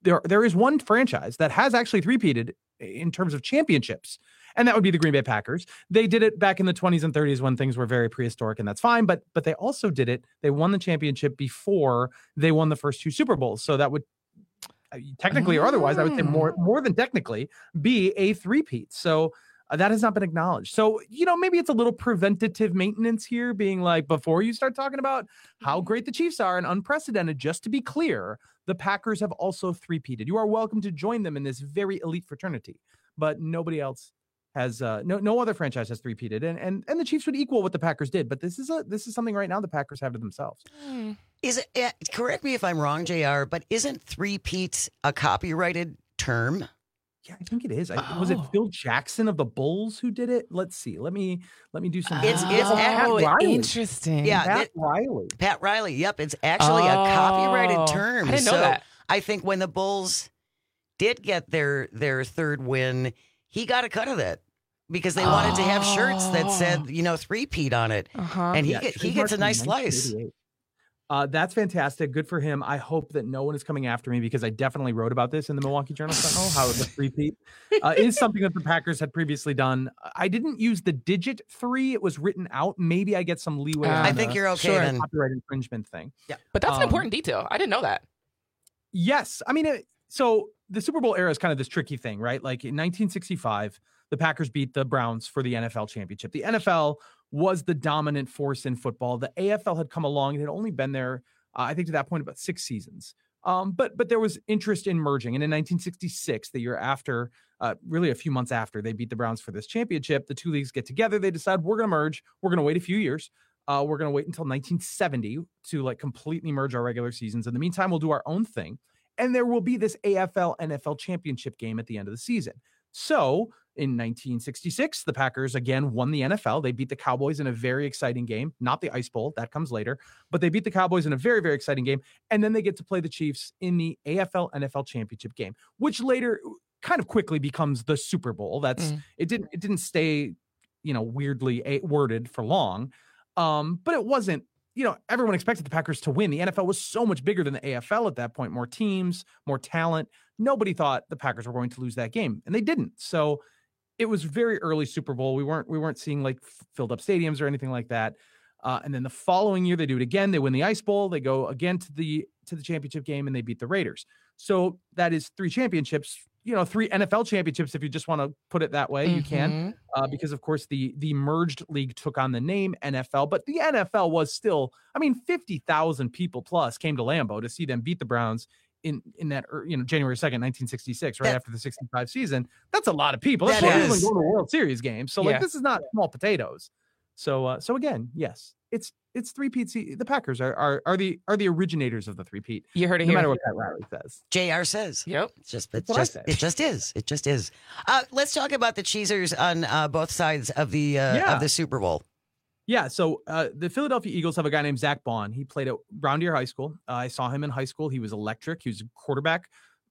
is one franchise that has actually three-peated in terms of championships. And that would be the Green Bay Packers. They did it back in the 20s and 30s when things were very prehistoric, and that's fine. But they also did it. They won the championship before they won the first 2 Super Bowls. So that would technically or otherwise, I would say more than technically, be a three-peat. So that has not been acknowledged. So, maybe it's a little preventative maintenance here, being like, before you start talking about how great the Chiefs are and unprecedented, just to be clear, the Packers have also three-peated. You are welcome to join them in this very elite fraternity, but nobody else has no other franchise has three-peated, and the Chiefs would equal what the Packers did, but this is something right now the Packers have to themselves. Is it? Correct me if I'm wrong, JR, but isn't three-peat a copyrighted term? Yeah, I think it is. Was it Phil Jackson of the Bulls who did it? Let's see. Let me do some. It's Pat Riley. Interesting. Yeah, Pat Riley. Yep, it's actually a copyrighted term. I didn't know that. I think when the Bulls did get their third win, he got a cut of that. Because they wanted to have shirts that said, three-peat on it. And he gets a nice slice. That's fantastic. Good for him. I hope that no one is coming after me because I definitely wrote about this in the Milwaukee Journal-Sentinel, how the three-peat is something that the Packers had previously done. I didn't use the digit 3. It was written out. Maybe I get some leeway on I think you're okay then. Copyright infringement thing. Yeah. But that's an important detail. I didn't know that. Yes. I mean, so the Super Bowl era is kind of this tricky thing, right? Like in 1965, the Packers beat the Browns for the NFL championship. The NFL was the dominant force in football. The AFL had come along and had only been there, I think to that point, about 6 seasons. But there was interest in merging. And in 1966, the year after, really a few months after they beat the Browns for this championship, the 2 leagues get together. They decide we're going to merge. We're going to wait a few years. We're going to wait until 1970 to completely merge our regular seasons. In the meantime, we'll do our own thing. And there will be this AFL NFL championship game at the end of the season. So in 1966, the Packers again won the NFL. They beat the Cowboys in a very exciting game, not the Ice Bowl, that comes later, but they beat the Cowboys in a very, very exciting game. And then they get to play the Chiefs in the AFL NFL championship game, which later kind of quickly becomes the Super Bowl. It didn't stay, weirdly worded for long. But it wasn't, everyone expected the Packers to win. The NFL was so much bigger than the AFL at that point, more teams, more talent. Nobody thought the Packers were going to lose that game, and they didn't. So it was very early Super Bowl. We weren't seeing filled up stadiums or anything like that. And then the following year they do it again. They win the Ice Bowl. They go again to the championship game and they beat the Raiders. So that is 3 championships, 3 NFL championships, if you just want to put it that way, you can, because of course the merged league took on the name NFL, but the NFL was still, 50,000 people plus came to Lambeau to see them beat the Browns in that, January 2nd, 1966, right after the 65 season. That's a lot of people. That's more people than going to a World Series game. So this is not small potatoes. So again, yes, it's three-peat. The Packers are the originators of the three-peat. You heard it no here. matter what Pat Riley says. JR says. Yep. It just is. Let's talk about the Cheesers on both sides of the Super Bowl. Yeah, so the Philadelphia Eagles have a guy named Zach Baun. He played at Brown Deer High School. I saw him in high school. He was electric. He was a quarterback.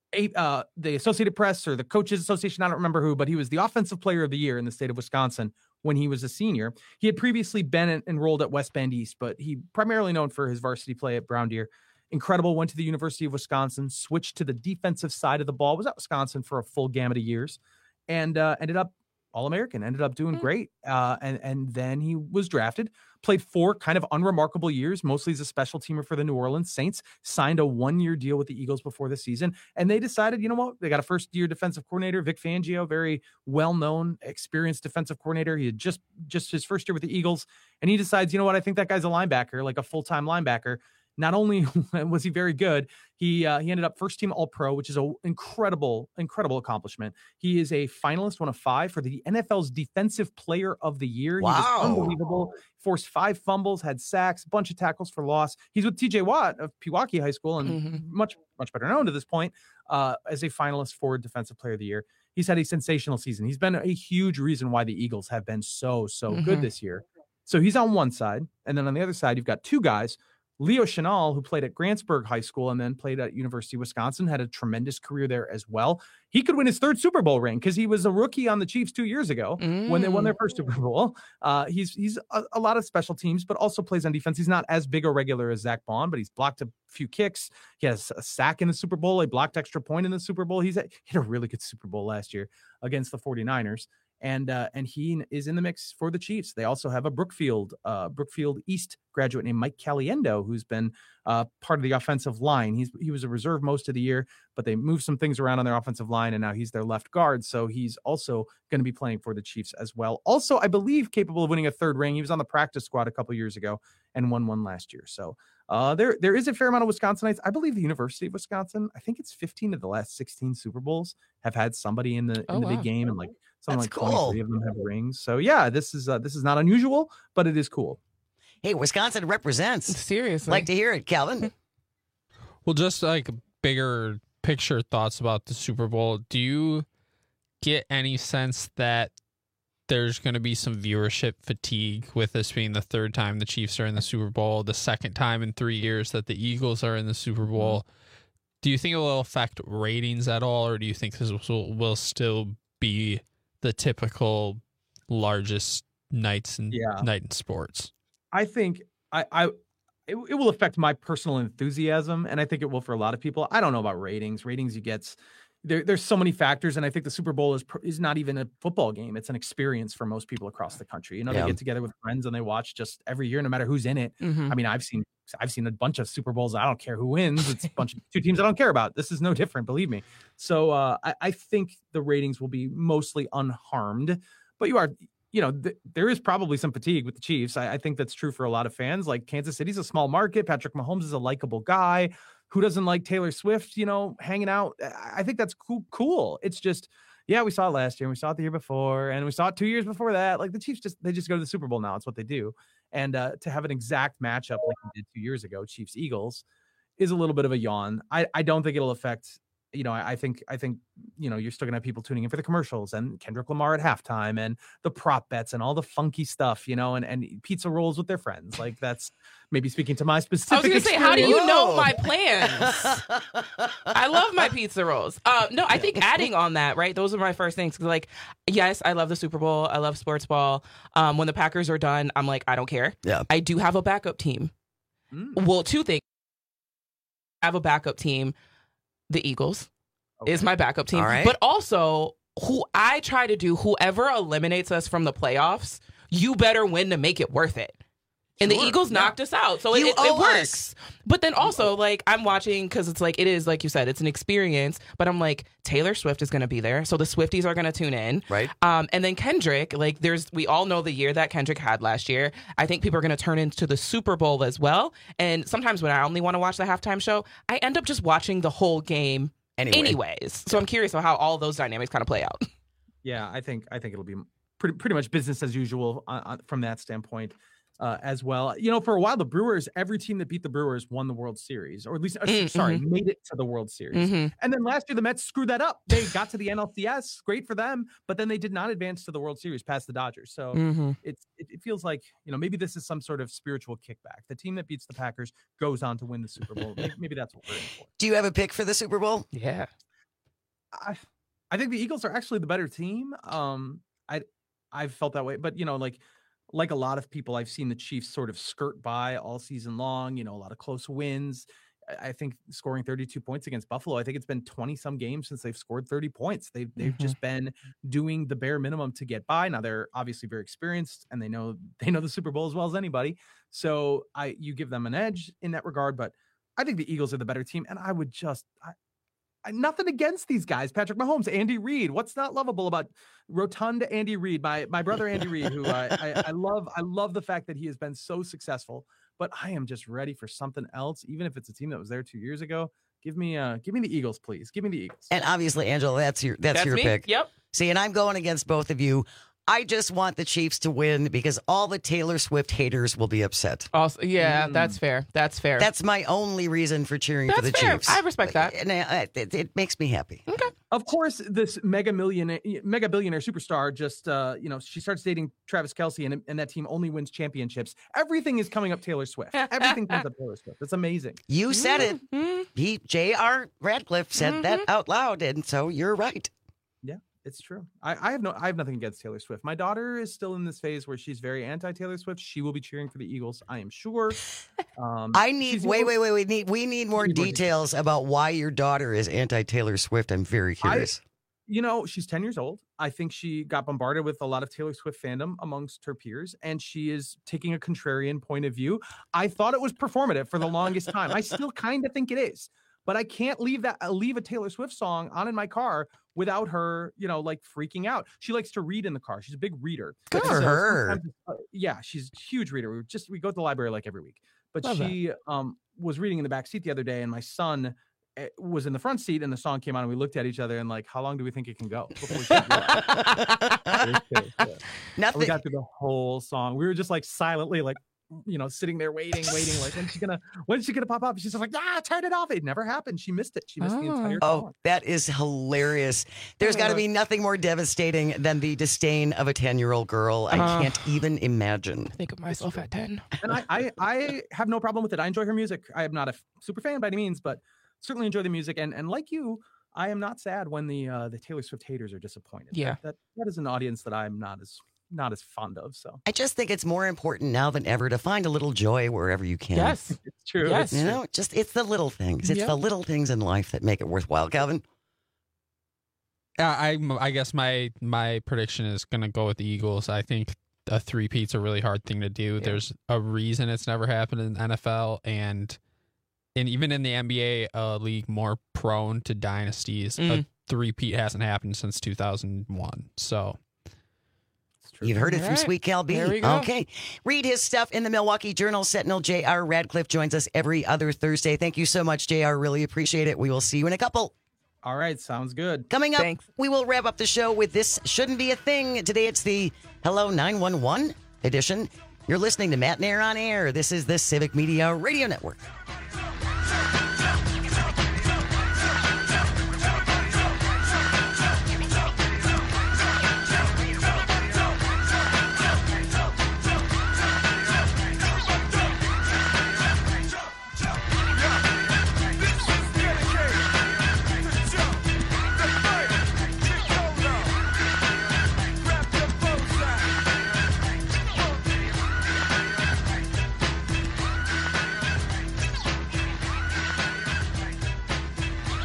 The Associated Press or the Coaches Association, I don't remember who, but he was the Offensive Player of the Year in the state of Wisconsin when he was a senior. He had previously been enrolled at West Bend East, but he primarily known for his varsity play at Brown Deer. Incredible, went to the University of Wisconsin, switched to the defensive side of the ball, was at Wisconsin for a full gamut of years, and ended up All-American, ended up doing great. And then he was drafted, played 4 kind of unremarkable years, mostly as a special teamer for the New Orleans Saints, signed a 1-year deal with the Eagles before the season. And they decided, you know what? They got a first-year defensive coordinator, Vic Fangio, very well-known, experienced defensive coordinator. He had just his first year with the Eagles. And he decides, you know what? I think that guy's a linebacker, like a full-time linebacker. Not only was he very good, he ended up first team All-Pro, which is an incredible accomplishment. He is a finalist, one of 5 for the NFL's Defensive Player of the Year. Wow. He was unbelievable. Forced 5 fumbles, had sacks, a bunch of tackles for loss. He's with TJ Watt of Pewaukee High School and much better known to this point as a finalist for Defensive Player of the Year. He's had a sensational season. He's been a huge reason why the Eagles have been so good this year. So he's on one side, and then on the other side, you've got 2 guys. Leo Chenal, who played at Grantsburg High School and then played at University of Wisconsin, had a tremendous career there as well. He could win his 3rd Super Bowl ring because he was a rookie on the Chiefs 2 years ago when they won their first Super Bowl. He's a lot of special teams, but also plays on defense. He's not as big a regular as Zach Baun, but he's blocked a few kicks. He has a sack in the Super Bowl. He blocked extra point in the Super Bowl. He had a really good Super Bowl last year against the 49ers. And he is in the mix for the Chiefs. They also have a Brookfield East graduate named Mike Caliendo, who's been part of the offensive line. He was a reserve most of the year, but they moved some things around on their offensive line, and now he's their left guard. So he's also going to be playing for the Chiefs as well. Also, I believe capable of winning a 3rd ring. He was on the practice squad a couple years ago and won one last year. So there is a fair amount of Wisconsinites. I believe the University of Wisconsin, I think it's 15 of the last 16 Super Bowls have had somebody in the big game, and something like 23 of them have rings. So yeah, this is not unusual, but it is cool. Hey, Wisconsin represents. Seriously. Like to hear it, Calvin. Well, just like bigger picture thoughts about the Super Bowl. Do you get any sense that there's going to be some viewership fatigue with this being the 3rd time the Chiefs are in the Super Bowl, the 2nd time in 3 years that the Eagles are in the Super Bowl? Do you think it will affect ratings at all, or do you think this will still be the typical largest night in sports? I think it will affect my personal enthusiasm, and I think it will for a lot of people. I don't know about ratings. Ratings, you get there's so many factors, and I think the Super Bowl is not even a football game. It's an experience for most people across the country. They get together with friends and they watch just every year, no matter who's in it. I mean, I've seen a bunch of Super Bowls. I don't care who wins. It's a bunch of 2 teams I don't care about. This is no different, believe me. So I think the ratings will be mostly unharmed, but there is probably some fatigue with the Chiefs. I think that's true for a lot of fans. Like Kansas City's a small market. Patrick Mahomes is a likable guy. Who doesn't like Taylor Swift, hanging out? I think that's cool. It's just, we saw it last year, and we saw it the year before, and we saw it 2 years before that. Like the Chiefs they just go to the Super Bowl now. It's what they do. And to have an exact matchup like we did 2 years ago, Chiefs Eagles, is a little bit of a yawn. I don't think it'll affect. I think you're still gonna have people tuning in for the commercials and Kendrick Lamar at halftime and the prop bets and all the funky stuff, and pizza rolls with their friends. Like that's maybe speaking to my specific. I was gonna say, how do you know my plans? I love my pizza rolls. No, I think adding on that, right? Those are my first things. Like, yes, I love the Super Bowl. I love sports ball. When the Packers are done, I'm like, I don't care. Yeah. I do have a backup team. Well, 2 things. I have a backup team. The Eagles is my backup team. Right. But also, who I try to do, whoever eliminates us from the playoffs, you better win to make it worth it. And the Eagles knocked us out. So it works. But then also, like, I'm watching because it's like, it is, like you said, it's an experience. But I'm like, Taylor Swift is going to be there. So the Swifties are going to tune in. Right. And then Kendrick, like, we all know the year that Kendrick had last year. I think people are going to turn into the Super Bowl as well. And sometimes when I only want to watch the halftime show, I end up just watching the whole game anyways. So I'm curious about how all those dynamics kind of play out. Yeah, I think it'll be pretty much business as usual from that standpoint. As well, you know, for a while, the Brewers, every team that beat the Brewers won the World Series, or at least, made it to the World Series. And then last year, the Mets screwed that up. They got to the NLCS, great for them, but then they did not advance to the World Series past the Dodgers. So it feels like, you know, maybe this is some sort of spiritual kickback. The team that beats the Packers goes on to win the Super Bowl. Maybe that's what we're in for. Do you have a pick for the Super Bowl? Yeah. I think the Eagles are actually the better team. I've felt that way, but, you know, like a lot of people, I've seen the Chiefs sort of skirt by all season long, you know, a lot of close wins. I think scoring 32 points against Buffalo, I think it's been 20 some games since they've scored 30 points. They've just been doing the bare minimum to get by. Now they're obviously very experienced and they know the Super Bowl as well as anybody. So you give them an edge in that regard, but I think the Eagles are the better team. And I would nothing against these guys. Patrick Mahomes, Andy Reid. What's not lovable about rotund Andy Reid? My brother Andy Reid, who I love. I love the fact that he has been so successful. But I am just ready for something else, even if it's a team that was there 2 years ago. Give me the Eagles, please. Give me the Eagles. And obviously, Angela, that's your me. pick. Yep. See, and I'm going against both of you. I just want the Chiefs to win because all the Taylor Swift haters will be upset. Also, yeah, that's fair. That's fair. That's my only reason for cheering for the Chiefs. I respect that. And it makes me happy. Okay. Of course, this mega billionaire superstar just, she starts dating Travis Kelce and that team only wins championships. Everything is coming up Taylor Swift. Everything comes up Taylor Swift. It's amazing. You said it. J.R. Radcliffe said that out loud, and so you're right. Yeah. It's true. I have nothing against Taylor Swift. My daughter is still in this phase where she's very anti-Taylor Swift. She will be cheering for the Eagles, I am sure. I need we need more details about why your daughter is anti-Taylor Swift. I'm very curious. She's 10 years old. I think she got bombarded with a lot of Taylor Swift fandom amongst her peers, and she is taking a contrarian point of view. I thought it was performative for the longest time. I still kind of think it is. But I can't leave a Taylor Swift song on in my car without her, freaking out. She likes to read in the car. She's a big reader. Good for her. Yeah, she's a huge reader. We go to the library like every week. But she was reading in the back seat the other day, and my son was in the front seat, and the song came on, and we looked at each other and how long do we think it can go? Before Nothing. We got through the whole song. We were just silently sitting there waiting, when's she gonna pop up? She's just turn it off. It never happened. She missed it. She missed the entire song. That is hilarious. There's got to be nothing more devastating than the disdain of a 10-year-old girl. I can't even imagine. Think of myself at 10. And I have no problem with it. I enjoy her music. I am not a super fan by any means, but certainly enjoy the music. And like you, I am not sad when the Taylor Swift haters are disappointed. Yeah, that is an audience that I'm not as fond of. So I just think it's more important now than ever to find a little joy wherever you can. Yes, it's true. Yes. It's the little things. It's the little things in life that make it worthwhile. Calvin? I guess my prediction is going to go with the Eagles. I think a three-peat's a really hard thing to do. Yeah. There's a reason it's never happened in the NFL and even in the NBA, a league more prone to dynasties. A three-peat hasn't happened since 2001. So you've heard it from Sweet Cal B. There we go. Okay. Read his stuff in the Milwaukee Journal Sentinel. J.R. Radcliffe joins us every other Thursday. Thank you so much, J.R. Really appreciate it. We will see you in a couple. All right. Sounds good. Coming up, we will wrap up the show with This Shouldn't Be a Thing. Today it's the Hello 911 edition. You're listening to Matt and Air on Air. This is the Civic Media Radio Network.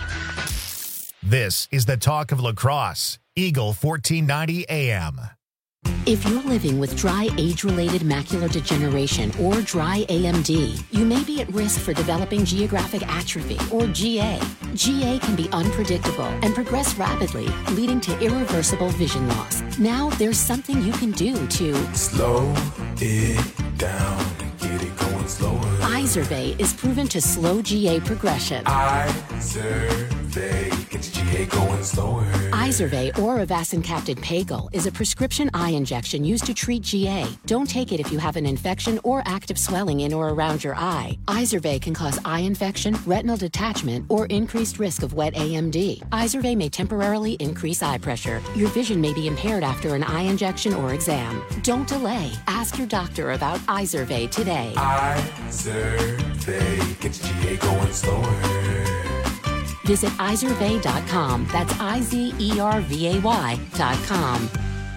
This is the talk of lacrosse. Eagle 1490 AM. If you're living with dry age-related macular degeneration or dry AMD, you may be at risk for developing geographic atrophy or GA. GA can be unpredictable and progress rapidly, leading to irreversible vision loss. Now there's something you can do to slow it down and get it going slower. Izervay is proven to slow GA progression. Izervay gets GA going slower. Izervay or avacincaptad pagel is a prescription eye injection used to treat GA. Don't take it if you have an infection or active swelling in or around your eye. Izervay can cause eye infection, retinal detachment, or increased risk of wet AMD. Izervay may temporarily increase eye pressure. Your vision may be impaired after an eye injection or exam. Don't delay. Ask your doctor about Izervay today. Izervay gets GA going slower. Visit Izervay.com. That's IZERVAY.com.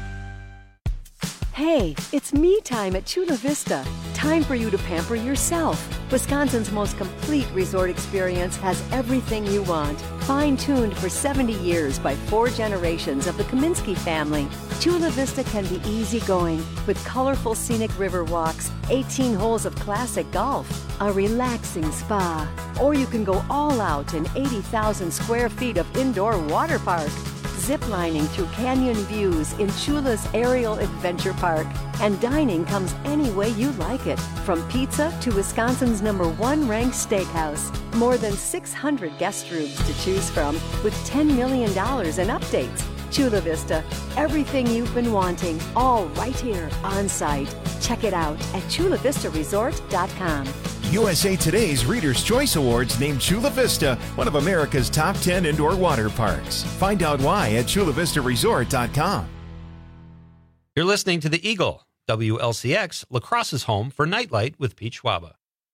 Hey, it's me time at Chula Vista. Time for you to pamper yourself. Wisconsin's most complete resort experience has everything you want. Fine-tuned for 70 years by 4 generations of the Kaminsky family, Chula Vista can be easygoing with colorful scenic river walks, 18 holes of classic golf, a relaxing spa, or you can go all out in 80,000 square feet of indoor water park. Ziplining through canyon views in Chula's Aerial Adventure Park. And dining comes any way you like it, from pizza to Wisconsin's #1 ranked steakhouse. More than 600 guest rooms to choose from with $10 million in updates. Chula Vista, everything you've been wanting, all right here on site. Check it out at chulavistaresort.com. USA Today's Reader's Choice Awards named Chula Vista one of America's top 10 indoor water parks. Find out why at chulavistaresort.com. You're listening to The Eagle, WLCX, La Crosse's home for Nightlight with Pete Schwaba.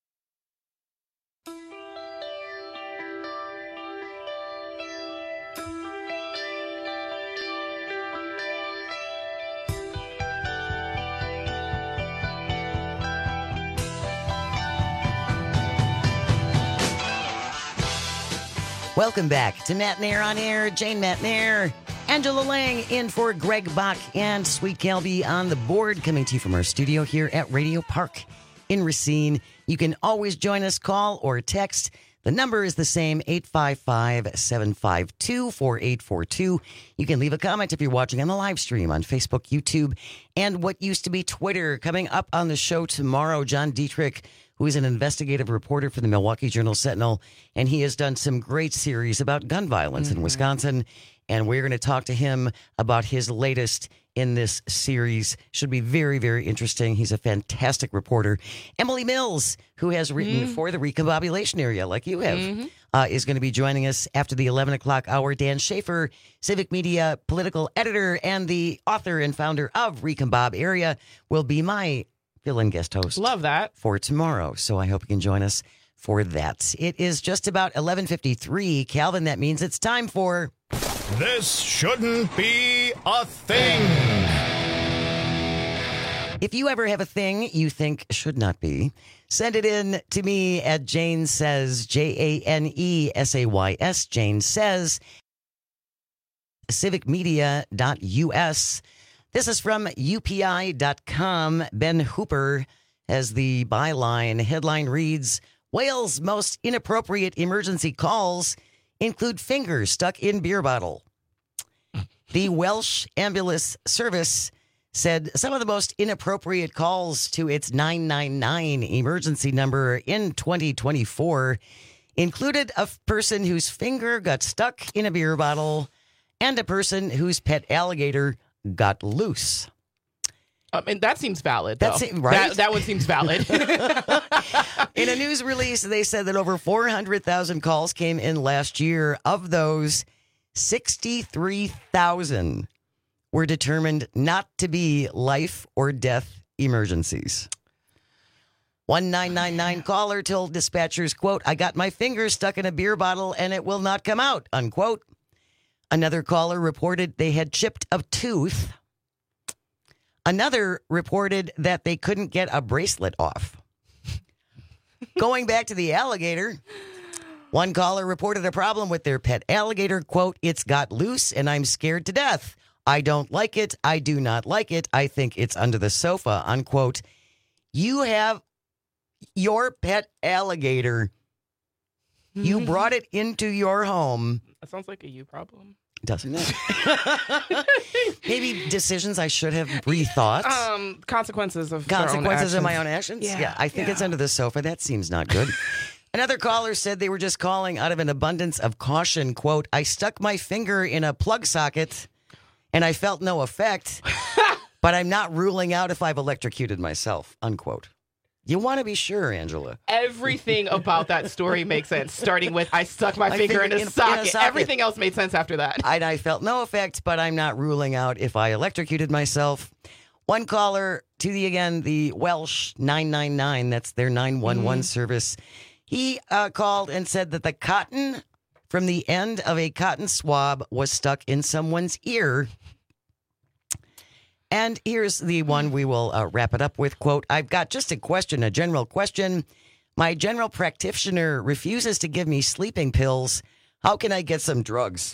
Welcome back to Matt Nair on Air. Jane Matt Nair, Angela Lang in for Greg Bach, and Sweet Calby on the board, coming to you from our studio here at Radio Park in Racine. You can always join us, call or text. The number is the same, 855-752-4842. You can leave a comment if you're watching on the live stream on Facebook, YouTube, and what used to be Twitter. Coming up on the show tomorrow, John Dietrich, who is an investigative reporter for the Milwaukee Journal-Sentinel, and he has done some great series about gun violence in Wisconsin, and we're going to talk to him about his latest in this series. Should be very, very interesting. He's a fantastic reporter. Emily Mills, who has written for the Recombobulation area, like you have, is going to be joining us after the 11 o'clock hour. Dan Schaefer, Civic Media political editor and the author and founder of Recombob Area, will be my fill-in guest host. Love that. For tomorrow. So I hope you can join us for that. It is just about 11:53. Calvin, that means it's time for... This shouldn't be a thing. If you ever have a thing you think should not be, send it in to me at Jane Says, JANESAYS, Jane Says, civicmedia.us. This is from UPI.com. Ben Hooper has the byline. Headline reads, Wales' most inappropriate emergency calls include fingers stuck in beer bottle. The Welsh Ambulance Service said some of the most inappropriate calls to its 999 emergency number in 2024 included a person whose finger got stuck in a beer bottle and a person whose pet alligator got loose. And that seems valid, though. That's right? That one seems valid. In a news release, they said that over 400,000 calls came in last year. Of those, 63,000 were determined not to be life or death emergencies. One 999 caller told dispatchers, quote, I got my finger stuck in a beer bottle and it will not come out, unquote. Another caller reported they had chipped a tooth. Another reported that they couldn't get a bracelet off. Going back to the alligator, one caller reported a problem with their pet alligator. Quote, it's got loose and I'm scared to death. I don't like it. I do not like it. I think it's under the sofa, unquote. You have your pet alligator. You brought it into your home. That sounds like a you problem. Doesn't it? Maybe decisions I should have rethought. Consequences of my own actions. Yeah, I think it's under the sofa. That seems not good. Another caller said they were just calling out of an abundance of caution. Quote, I stuck my finger in a plug socket and I felt no effect, but I'm not ruling out if I've electrocuted myself, unquote. You want to be sure, Angela. Everything about that story makes sense, starting with I stuck my finger in a socket. Everything else made sense after that. I felt no effect, but I'm not ruling out if I electrocuted myself. One caller to the Welsh 999, that's their 911 service. He called and said that the cotton from the end of a cotton swab was stuck in someone's ear. And here's the one we will wrap it up with. Quote, I've got just a general question. My general practitioner refuses to give me sleeping pills. How can I get some drugs?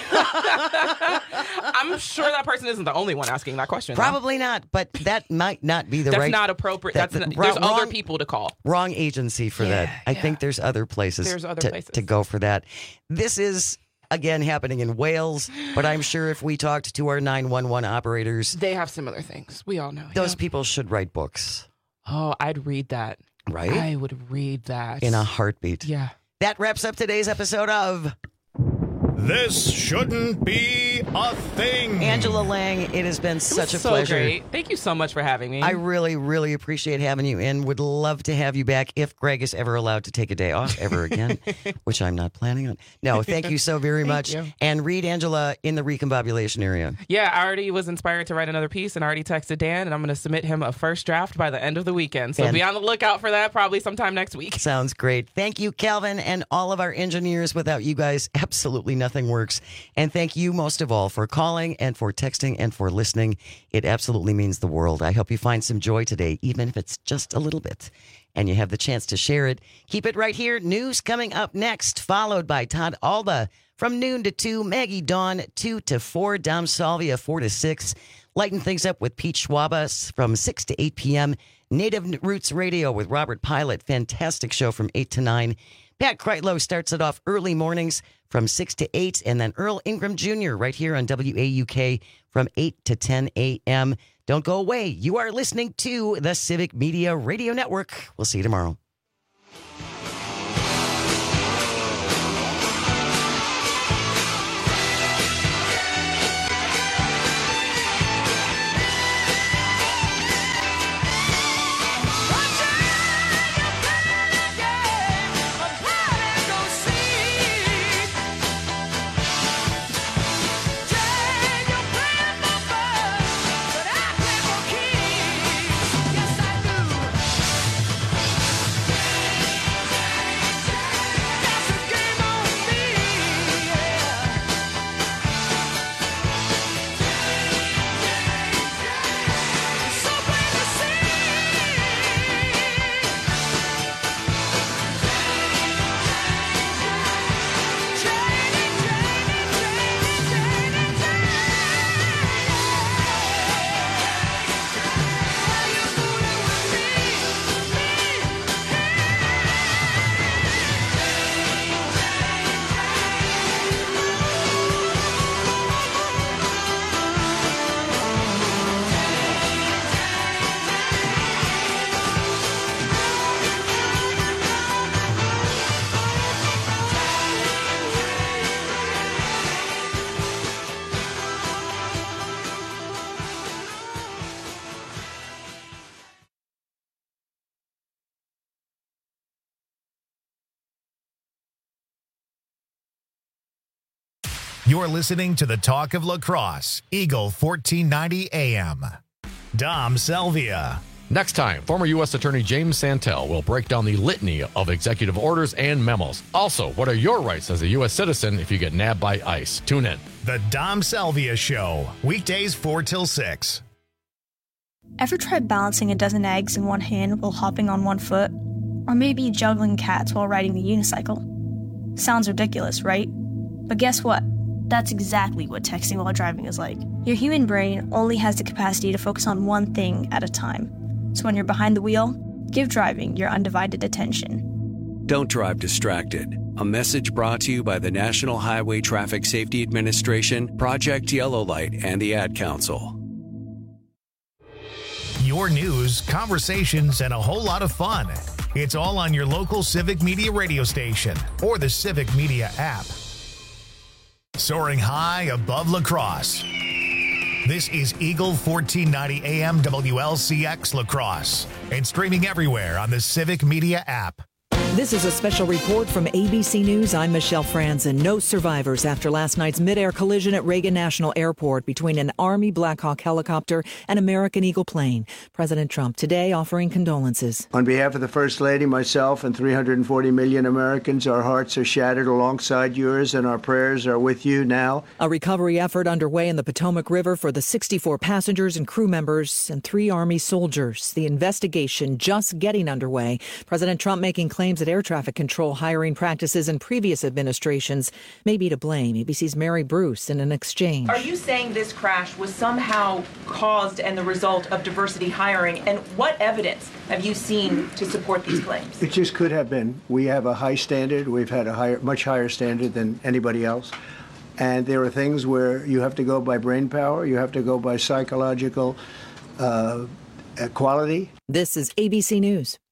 I'm sure that person isn't the only one asking that question. Probably not, but that might not be the right... That's not appropriate. There's other people to call. Wrong agency for that. I think there's other places to go for that. This is... Again, happening in Wales, but I'm sure if we talked to our 911 operators... They have similar things. We all know. Those people should write books. Oh, I'd read that. Right? I would read that. In a heartbeat. Yeah. That wraps up today's episode of... This shouldn't be a thing. Angela Lang, it has been such a pleasure. Great. Thank you so much for having me. I really, really appreciate having you and would love to have you back if Greg is ever allowed to take a day off ever again, which I'm not planning on. No, thank you so very much. You. And read Angela in the recombobulation area. Yeah, I already was inspired to write another piece and I already texted Dan, and I'm going to submit him a first draft by the end of the weekend. So be on the lookout for that probably sometime next week. Sounds great. Thank you, Calvin, and all of our engineers. Without you guys, absolutely nothing works. And thank you most of all for calling and for texting and for listening. It absolutely means the world. I hope you find some joy today, even if it's just a little bit, and you have the chance to share it. Keep it right here. News coming up next, followed by Todd Alba from noon to 2, Maggie Dawn 2 to 4, Dom Salvia 4 to 6. Lighten things up with Pete Schwabas from 6 to 8 p.m. Native Roots Radio with Robert Pilot. Fantastic show from 8 to 9. Pat Kreitlow starts it off early mornings from 6 to 8, and then Earl Ingram Jr. right here on WAUK from 8 to 10 a.m. Don't go away. You are listening to the Civic Media Radio Network. We'll see you tomorrow. You're listening to the Talk of Lacrosse, Eagle 1490 AM. Dom Salvia. Next time, former U.S. Attorney James Santel will break down the litany of executive orders and memos. Also, what are your rights as a U.S. citizen if you get nabbed by ICE? Tune in. The Dom Salvia Show, weekdays 4 till 6. Ever tried balancing a dozen eggs in one hand while hopping on one foot? Or maybe juggling cats while riding the unicycle? Sounds ridiculous, right? But guess what? That's exactly what texting while driving is like. Your human brain only has the capacity to focus on one thing at a time. So when you're behind the wheel, give driving your undivided attention. Don't drive distracted. A message brought to you by the National Highway Traffic Safety Administration, Project Yellow Light, and the Ad Council. Your news, conversations, and a whole lot of fun. It's all on your local Civic Media radio station or the Civic Media app. Soaring high above La Crosse. This is Eagle 1490 AM WLCX La Crosse and streaming everywhere on the Civic Media app. This is a special report from ABC News. I'm Michelle Franzen. No survivors after last night's mid-air collision at Reagan National Airport between an Army Black Hawk helicopter and American Eagle plane. President Trump today offering condolences. On behalf of the First Lady, myself, and 340 million Americans, our hearts are shattered alongside yours, and our prayers are with you now. A recovery effort underway in the Potomac River for the 64 passengers and crew members and 3 Army soldiers. The investigation just getting underway. President Trump making claims that air traffic control hiring practices in previous administrations may be to blame. ABC's Mary Bruce in an exchange. Are you saying this crash was somehow caused and the result of diversity hiring? And what evidence have you seen to support these claims? It just could have been. We have a high standard. We've had a much higher standard than anybody else. And there are things where you have to go by brain power. You have to go by psychological quality. This is ABC News.